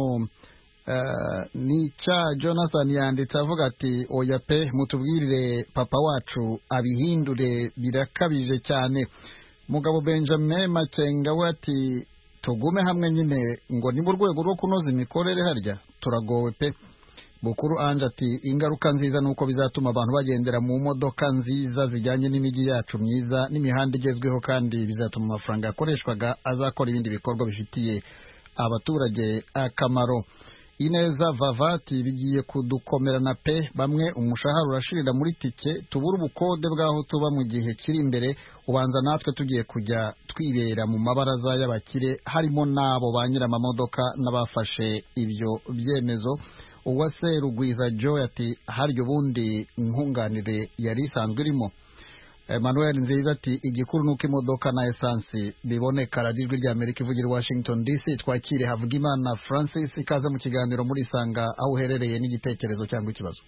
nica Jonathan yanditse avuga ati oya pe, mutubwirire papa wacu abihindure, birakabije cyane. Mugabo Benjamin Makenga we ati tugume hamwe nyine, ngo ni mu rwego rwo kunoza imikorere, harya turagowe pe. Bukuru Anje ati ingaruka nziza nuko bizatuma abantu bagendera mu modoka nziza zijyanye n'imijyi yacu myiza n'imihanda igezweho, kandi bizatuma amafaranga yakoreshwaga azakora ibindi bikorwa bifitiye abaturage akamaro. Ineza Vavati bigiye kudukomerana pe, bamwe umushahara urashirira muri tike, tubura ubukode bw'aho tuba mu gihe kiri imbere, ubanza natwe tugiye kujya twibera mu mabaraza y'abakire, harimo n'abo ba nyir'amamodoka n'abafashe ibyo byemezo. Uwase Rugwiza Joy ati haryo ubundi nkunganire yari isanzwe irimo. Emmanuel Nziza ati igikuru nuko imodoka na esansi biboneka. Radiyo rya Amerika ivugira Washington DC. Twakire Havugimana Francis, ikaze mu kiganiro muri Sanga, aho uherereye n'igitekerezo cyangwa ikibazo.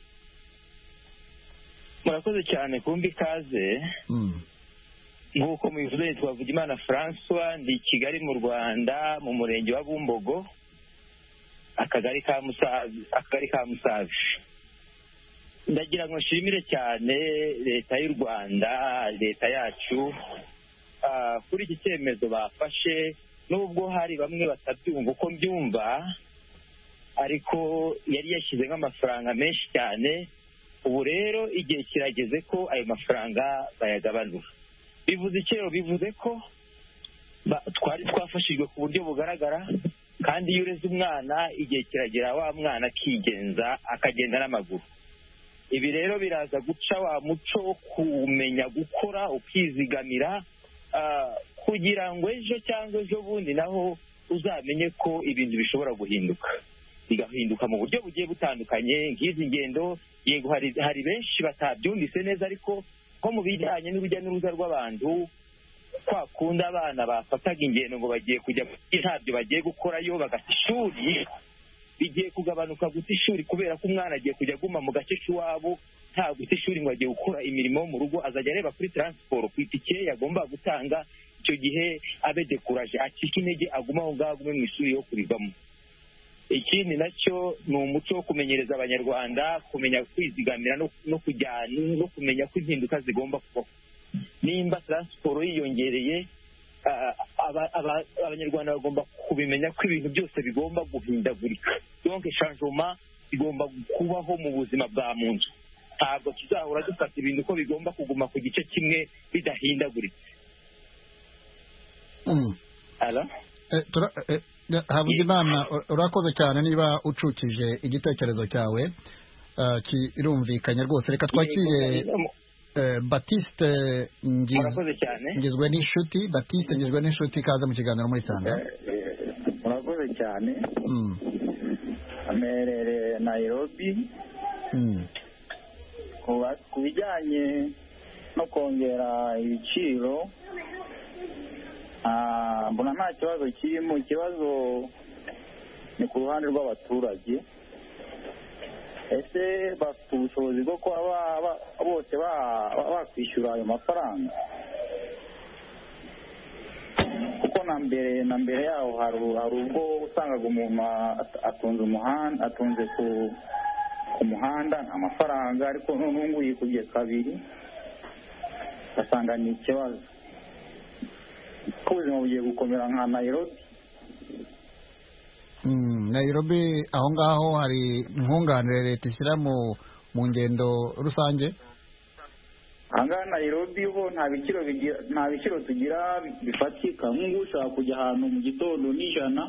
Murakoze cyane kumbi ikaze. Nk'uko mubivuze, nitwa Havugimana François, ndi Kigali mu Rwanda, mu murenge wa Bumbogo, akagari ka Musavi. Ndagira ngo nshimire cyane leta y'u Rwanda, leta yacu, kuri iki cyemezo bafashe, nubwo hari bamwe batabyumva uko mbyumva, ariko yari yashyize nk'amafaranga menshi cyane. Ubu rero igihe kirageze ko ayo mafaranga bayagabanura. Bivuze icyo, bivuze ko twari twafashijwe ku buryo bugaragara, kandi iyo ureze umwana igihe kiragera wa mwana akigenza, akagenda n'amaguru. Ibi rero biraza guca wa muco wo kumenya gukora ukizigamira, kugira ngo ejo cyangwa ejo bundi naho uzamenye ko ibintu bishobora guhinduka, bigahinduka mu buryo bugiye butandukanye. Nk'izi ngendo, yego hari benshi batabyumvise neza, ariko nko mu bijyanye n'urujya n'uruza rw'abantu, kwa kundi abana bafataga ingendo ngo bagiye kujya ntabyo bagiye gukorayo, bagata ishuri, bigiye kugabanuka guta ishuri, kubera ko umwana agiye kujya aguma mu gace k'iwabo, nta guta ishuri ngo agiye gukora imirimo yo mu rugo, azajya areba kuri transport ku itike yagomba gutanga. Icyo gihe abe dekuraje, acika intege, aguma aho ngaho, agume mu ishuri yo kurivamo. Ikindi nacyo ni umuco wo kumenyereza abanyarwanda kumenya kwizigamira no kujyana no kumenya ko impinduka zigomba kubaho. Nimba transport yiyongereye, abanyarwanda bagomba kubimenya ko ibintu byose bigomba guhindagurika. Donc changement igomba kubaho mu buzima bwa muntu. Ntabwo tuzahora dufata ibintu ko bigomba kuguma ku gice kimwe bidahindaguritse. Havugimana, urakoze cyane niba ucukije igitekerezo cyawe, kirumvikanye rwose. Reka twakire Baptiste ngizwe n'inshuti. Baptiste ngizwe n'inshuti, kaza mu kiganiro muri Sanga. Murakoze cyane. Amerere Nairobi. Ku bijyanye no kongera ibiciro, mbona nta kibazo kirimo. Ikibazo ni ku ruhande rw'abaturage. Ese bafite ubushobozi bwo kuba bose bakwishyura ayo mafaranga? na mbere yaho hari ubwo usangaga umuntu atunze ku muhanda nta mafaranga, ariko n'ubu ngubu yikubye kabiri ugasanga ni ikibazo ko ubuzima bugiye gukomera nka Nairobi. Nairobi aho ngaho hari nkunganire leta ishyira mu ngendo rusange. Ahangaha Nairobi ho nta biciro tugira bifatika. Nk'ubu ushaka kujya ahantu mu gitondo n'ijana,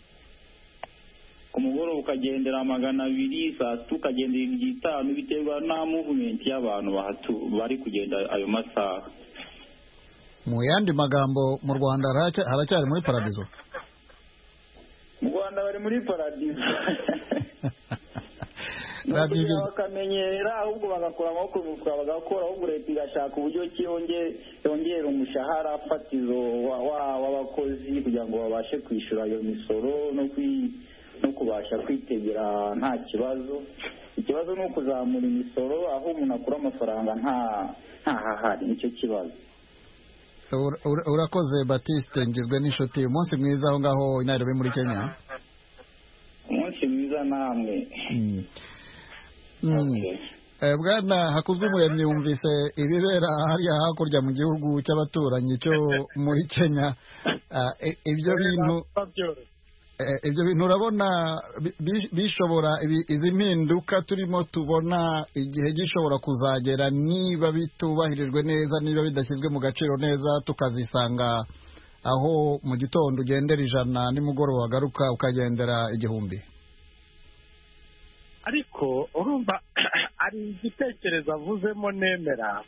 ku mugoroba ukagendera 200, saa sita ukagendera 500, biterwa na movement y'abantu bari kugenda ayo masaha. Mu yandi magambo, mu Rwanda haracyari muri paradizo. Mu Rwanda bari muri paradizo. Bakamenyera ahubwo bagakora amaboko mu mufuka bagakora, ahubwo leta igashaka uburyo yongera umushahara fatizo w'abakozi kugira ngo babashe kwishyura iyo misoro no kubasha kwitegera nta kibazo. Ikibazo ni ukuzamura imisoro, aho umuntu akura amafaranga ntahahari, nicyo kibazo. Urakoze Baptiste ngizwe n'inshuti. Umunsi mwiza aho ngaho i Nairobi muri Kenya. Umunsi mwiza namwe. Bwana Hakuzumuremyi, yumvise ibibera hariya hakurya mu gihugu cy'abaturanyi cyo muri Kenya. Ibyo bintu urabona bishobora, izi mpinduka turimo tubona igihe gishobora kuzagera niba bitubahirijwe neza, niba bidashyizwe mu gaciro neza, tukazisanga aho mu gitondo ugendera 100 nimugoroba wagaruka ukagendera 1000. Ariko urumva ari igitekerezo avuzemo nemera.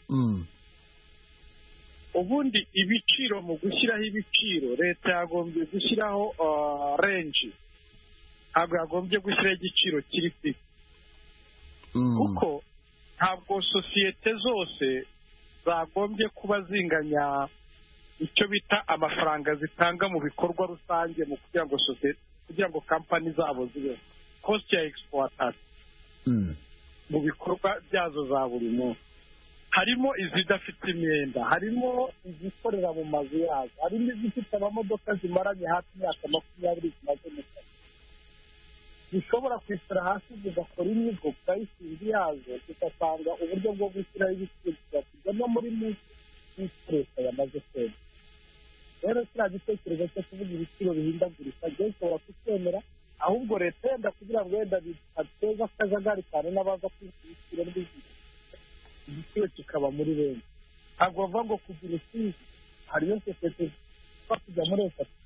Ubundi ibiciro, mu gushyiraho ibiciro leta yagombye gushyiraho range, ntabwo yagombye gushyiraho igiciro kiri fix, kuko ntabwo sosiyete zose zagombye kuba zinganya icyo bita amafaranga zitanga mu bikorwa rusange, mu kugira ngo kampani zabo zibe cost ya exploitation mu bikorwa byazo za buri munsi. Harimo izidafite imyenda, harimo izikorera mu mazu yazo, harimo izifite amamodoka zimaranye hafi imyaka 20 zimaze mu kazi, zishobora kwicara hasi zigakora inyigo purayisingi yazo, zigasanga uburyo bwo gushyiraho ibiciro no muri munsi leta yamaze kwemera. Rero kiriya gitekerezo cyo kuvuga ibiciro bihindagurika gishobora kucyemera, ahubwo leta yenda kugira ngo wenda bitateza akajagari cyane n'abaza kwishyura ibiciro n'ibiciro, igiciro kikaba muri benshi. Ntabwo bavuga ngo kugira usizi, hariyo sosiyete zishobora kujya muri eshatu,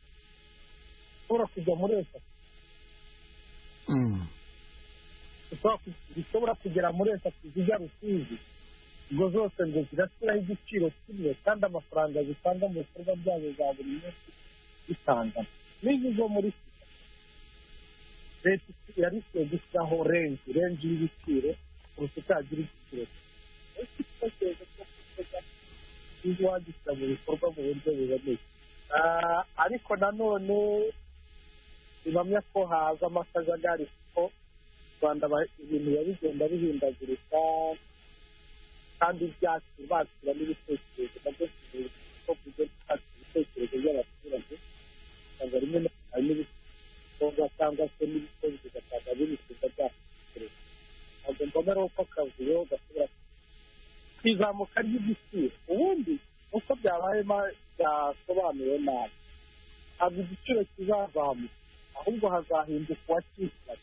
zishobora kugera muri eshatu zijya Rusizi, ubwo zose ngo zirashyiraho igiciro kimwe kandi amafaranga zitanga mu bikorwa byazo za buri munsi bitangana. N'izi zo muri leta yari ikwiye gushyiraho range y'ibiciro kurusha itagira igiciro. Wagishyira mu bikorwa mu buryo buboneye. Ariko nanone bibamya ko haza amasajagari, kuko u Rwanda ibintu bigenda bihindagurika kandi bakira n'ibitekerezo nabyo ko kugeza ibitekerezo by'abaturage, usanga rimwe na rimwe n'ibikorwa cyangwa se n'ibikoresho ugasanga bibisubiza byatekereza. Ntabwo mbona ari uko akavuyo gashobora kwizamuka ry'igiciro. Ubundi uko byabaye byasobanuwe nabi, ntabwo igiciro kizazamuka, ahubwo hazahinduka uwakishyura.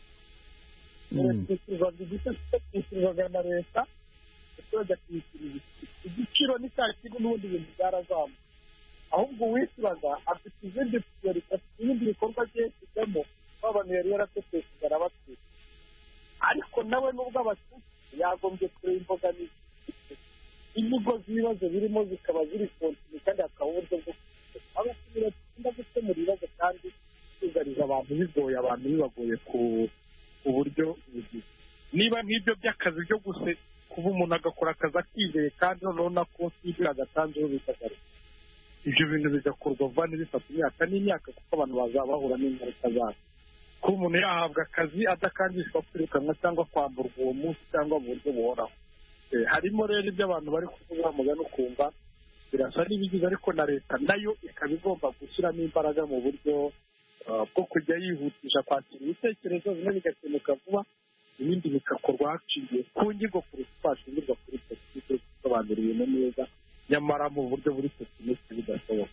Kwishyurwaga na leta, abaturage akishyura igiciro ni cya kigo, n'ubundi ibintu byarazamuka, ahubwo uwishyuraga afite izindi ibindi bikorwa agiye kujyamo, abantu yari yaratekereje arabatwika. Ariko nawe nubwo abashyitsi yagombye kureba imbogamizi inyigo z'ibibazo birimo zikaba ziri kontinu, kandi hakaba uburyo bwo abashyira gukemura ibibazo kandi kugariza abantu bigoye, abantu bibagoye ku buryo bugize. Niba nk'ibyo by'akazi byo kuba umuntu agakora akazi akizeye kandi noneho na konsigira agatanzeho bikagaruka, ibyo bintu bigakorwa vuba ntibifata imyaka n'imyaka, kuko abantu bazaba bahura n'ingaruka zazo. Kuba umuntu yahabwa akazi adakangishwa kwirukanwa cyangwa kwamburwa uwo munsi cyangwa mu buryo buhoraho. Harimo rero ibyo abantu bari kuvuga mugana ukumva birasa n'ibigize, ariko na leta nayo ikaba igomba gushyiramo imbaraga mu buryo bwo kujya yihutisha kwakira ibitekerezo, bimwe bigakemuka vuba, ibindi bigakorwa haciye ku nyigo kurusha uko hashingirwa kuri tekinike yo gusobanura ibintu neza, nyamara mu buryo buri tekinike bidashoboka.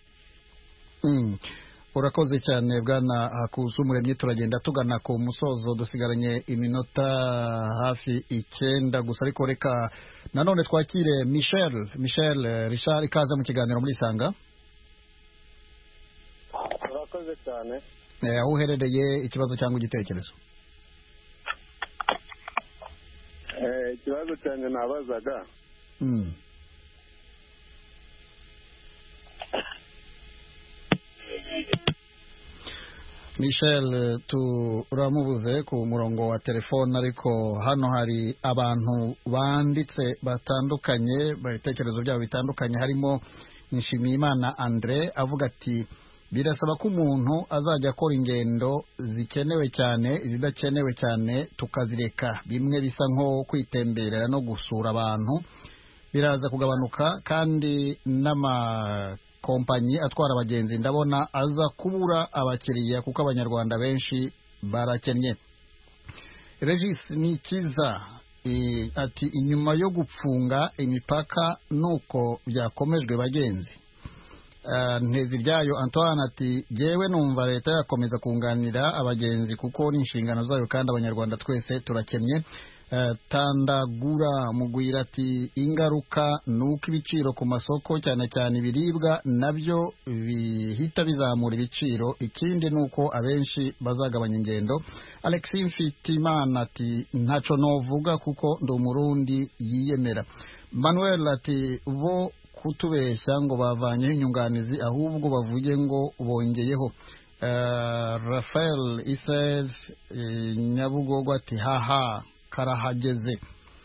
Urakoze cyane bwana Hakuzumuremyi. Turagenda tugana ku musozo, dusigaranye iminota hafi 9 gusa, ariko reka nanone twakire Michel Richard, ikaze mu kiganiro muri Sanga. Urakoze cyane. Aho uherereye, ikibazo cyangwa igitekerezo? Ikibazo cyanjye nabazaga, Michel turamubuze ku murongo wa telefone, ariko hano hari abantu banditse batandukanye, ibitekerezo byabo bitandukanye. Harimo Nshimiyimana Andre avuga ati birasaba ko umuntu azajya akora ingendo zikenewe cyane, izidakenewe cyane tukazireka. Bimwe bisa nko kwitemberera no gusura abantu biraza kugabanuka, kandi n'amakompanyi atwara abagenzi ndabona aza kubura abakiriya kuko abanyarwanda benshi barakennye. Regis Nikiza ati inyuma yo gupfunga imipaka nuko byakomejwe bagenzi. Nteziryayo Antoine ati jewe numva leta yakomeza kunganira abagenzi kuko ni inshingano zayo, kandi abanyarwanda twese turakennye. Tandagura Mugwira ati ingaruka nuko ibiciro ku masoko cyane cyane ibiribwa nabyo bihita bizamura ibiciro, ikindi nuko abenshi bazagabanya ingendo. Alexis Mfitimana ati ntaco novuga kuko ndi umurundi yiyemera. Manuel ati bo kutubeshya ngo bavanyeho inyunganizi, ahubwo bavuge ngo bongeyeho. Rafael Isel Nyabugogo ati haha karahageze.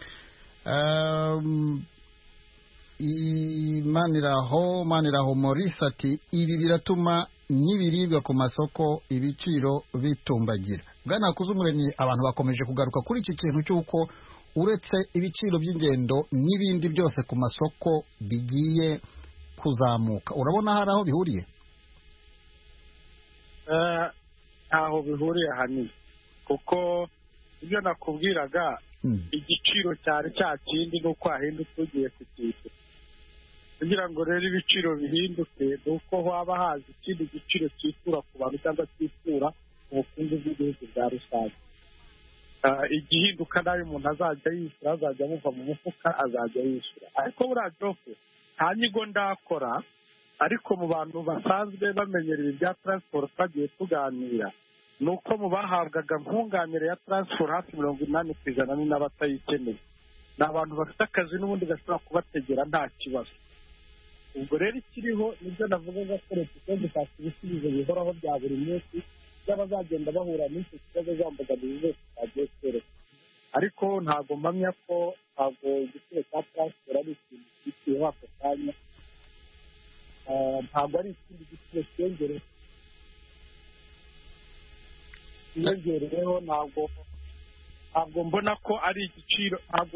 Maniraho Maurice ati ibi biratuma n'ibiribwa ku masoko ibiciro bitumbagira. Bwana Hakuzumuremyi, abantu bakomeje kugaruka kuri iki kintu cy'uko uretse ibiciro by'ingendo n'ibindi byose ku masoko bigiye kuzamuka. Urabona hari aho bihuriye? Aho bihuriye hanini, kuko ibyo nakubwiraga igiciro cyari cya kindi nuko hahindutse ugiye kukishyura. Kugira ngo rero ibiciro bihinduke ni uko haba haza ikindi giciro cyisura ku bantu cyangwa cyisura mu bukungu bw'igihugu bwa rusange. Igihinduka nayo umuntu azajya yishyura, azajya amuva mu mufuka azajya yishyura. Ariko buriya joke nta nyigo ndakora, ariko mu bantu basanzwe bamenyereye ibya transport twagiye tuganira, ni uko mu bahabwaga nkunganire ya transport hafi 80% ni n'abatayikeneye. Ni abantu bafite akazi n'ubundi gashobora kubategera nta kibazo. Ubwo rero ikiriho nibyo navugaga ko leta igomba gushaka ibisubizo bihoraho bya buri munsi by'abazagenda bahura n'icyo kibazo zambogamizi zose bagiye kwereka. Ariko ntabwo mpamya ko ntabwo igiciro cya transport ari ikintu giciyeho ako kanya, ntabwo ari ikindi giciro cyiyongereyeho. Ntabwo mbona ko ari igiciro,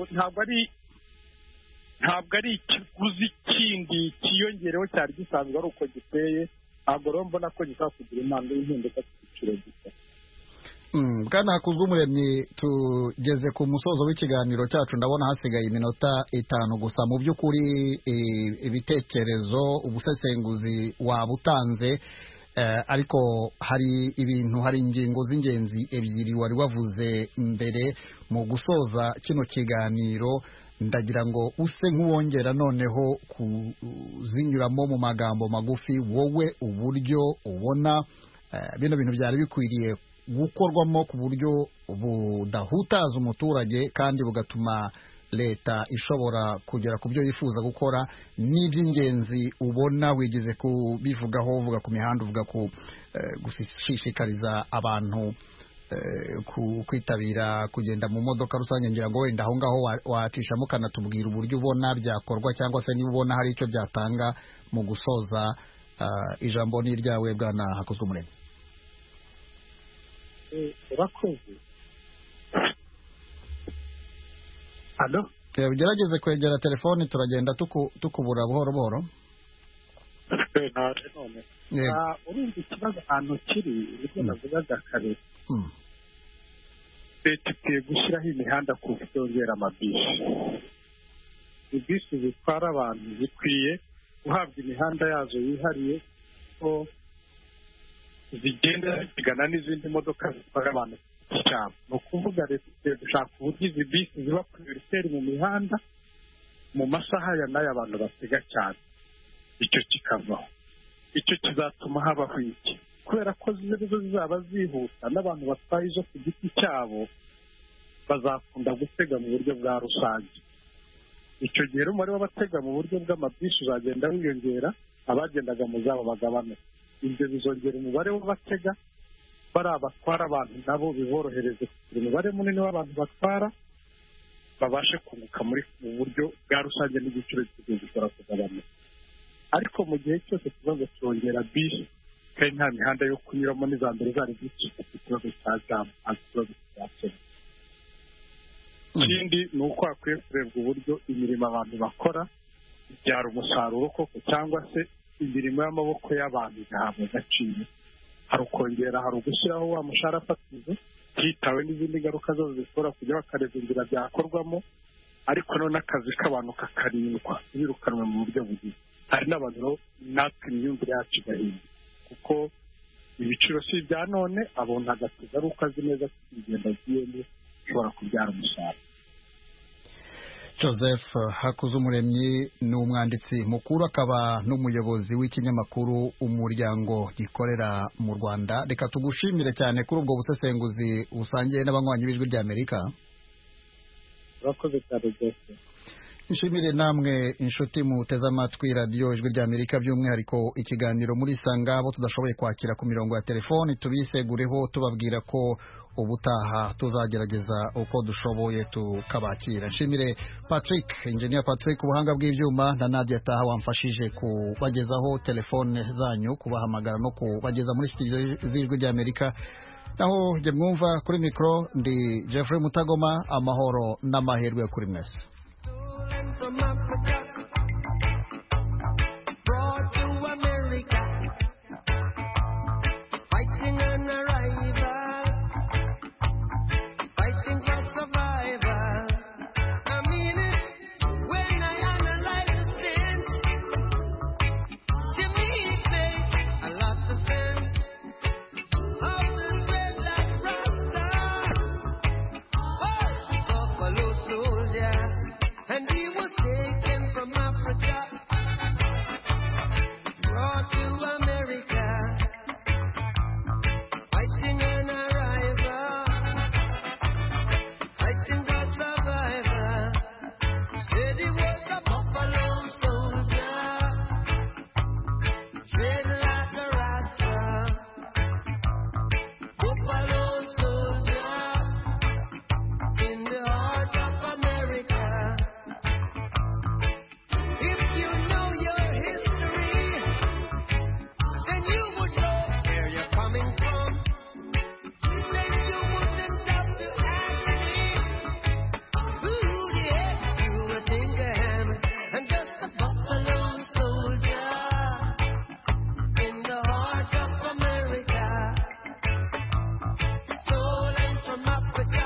ntabwo ari ikiguzi kindi cyiyongereho cyari gisanzwe ari uko giteye. Ntabwo rero mbona ko gishobora kugira impamvu y'impinduka ku giciro gito. Bwana Hakuzumuremyi, tugeze ku musozo w'ikiganiro cyacu, ndabona hasigaye iminota 5 gusa. Mu by'ukuri ibitekerezo, ubusesenguzi wabutanze, ariko hari ingingo z'ingenzi ebyiri wari wavuze mbere mu gusoza kino kiganiro. Ndagira ngo use nk'uwongera noneho kuzinyuramo mu magambo magufi, wowe uburyo ubona bino bintu byari bikwiriye gukorwamo ku buryo budahutaza umuturage kandi bugatuma leta ishobora kugera ku byo yifuza gukora. N'iby'ingenzi ubona wigeze kubivugaho, uvuga ku mihanda, uvuga ku gushishikariza abantu kwitabira kugenda mu modoka rusange. Ngira ngo wenda aho ngaho wacishamo ukanatubwira uburyo ubona byakorwa, cyangwa se niba ubona hari icyo byatanga mu gusoza. Ijambo ni iryawe Bwana Hakuzumuremyi. Urakoze. Ugerageze kwegera telefoni, turagenda tukubura buhoro buhoro. naje none urumva ikibazo ahantu kiri ibyo navugaga kare leta ikwiye gushyiraho imihanda ku buryo yongera amabisi ibisi zitwara abantu zikwiye guhabwa imihanda yazo yihariye ko zigenda zigana n'izindi modoka zitwara abantu cyane ni ukuvuga leta ikwiye gushaka uburyo izi bisi ziba prioritaire mu mihanda mu masaha ya n'aya abantu batega cyane icyo kikavaho icyo kizatuma habaho iki kubera ko zo zizaba zihuta n'abantu batwaye izo ku giti cyabo bazakunda gutega mu buryo bwa rusange icyo gihe umubare w'abatega mu buryo bw'amabisi uzagenda wiyongera abagendaga mu zabo bagabanuka ibyo bizongera umubare w'abatega bari abatwara abantu nabo biborohereze kugira umubare munini w'abantu batwara babashe kunguka muri mu buryo bwa rusange n'igiciro cy'igihe gishobora kugabanuka ariko mu gihe cyose ikibazo cyongera bisi kandi nta mihanda yo kunyuramo n'iza mbere zari zicika ikibazo cya jamu ikibazo cyakemura ikindi ni uko hakwiye kurebwa uburyo imirimo abantu bakora ibyara umusaruro koko cyangwa se imirimo y'amaboko y'abantu igahabwa agaciro hari ukongera hari ugushyiraho wa mushahara fatizo hitawe n'izindi ngaruka zose zishobora kujya bakareba inzira byakorwamo ariko none akazi k'abantu kakarindwa birukanwe mu buryo bugize hari n'abantu natwe imyumvire yacu igahinda kuko ibiciro si ibya none abona agatega ari uko azi neza ko ingendo agiyemo ushobora kubyara umusaruro. Joseph Hakuzumuremyi ni umwanditsi mukuru akaba n'umuyobozi w'ikinyamakuru umuryango gikorera mu Rwanda. Reka tugushimire cyane kuri ubwo busesenguzi usangiye n'abanywanyi b'ijwi ry'Amerika. Urakoze cyane Joseph. Nshimire namwe inshuti muteze amatwi radiyo ijwi ry'Amerika by'umwihariko ikiganiro muri Sanga abo tudashoboye kwakira ku mirongo ya telefoni tubisegureho tubabwira ko ubutaha tuzagerageza uko dushoboye tukabakira. Nshimire Patrick, Engineer Patrick ubuhanga bw'ibyuma na Nadia Taha wamfashije kubagezaho telefone zanyu kubahamagara no kubageza muri studio z'ijwi ry'Amerika. Naho jye mwumva kuri mikro ndi Jeffrey Mutagoma, amahoro n'amahirwe kuri mwese. From Africa, brought to America, fighting an arrival, fighting for survival. I mean it when I analyze the sin. To me it makes a lot of sense. Of the dreadlock Rasta, buffalo soldier, and he was taken from Africa, brought to America, fighting an arrival, fighting for survival. Said he was a buffalo soldier, dread like a Rasta, buffalo soldier in the heart of America. If you know your history, then you would know where you're coming from. Then you wouldn't have to ask me who the heck you would think I am. I'm just a buffalo soldier in the heart of America, stolen from Africa,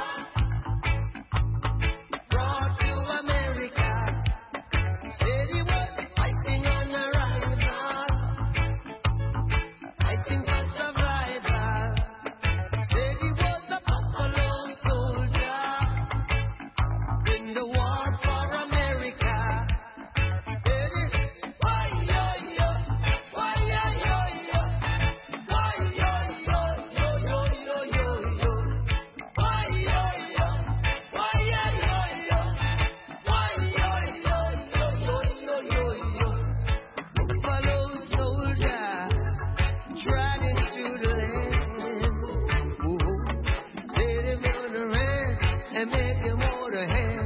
brought to America. Said he was fighting on arrival, fighting for survival. Said he was a buffalo soldier in the war for America. Said he, why yo yo, why yo yo yo, why yo yo yo yo yo yo yo, why yo yo, why yo yo yo, why yo yo yo yo yo yo. Buffalo soldier driving through the land. Whoa, said him on the land and make him order hand.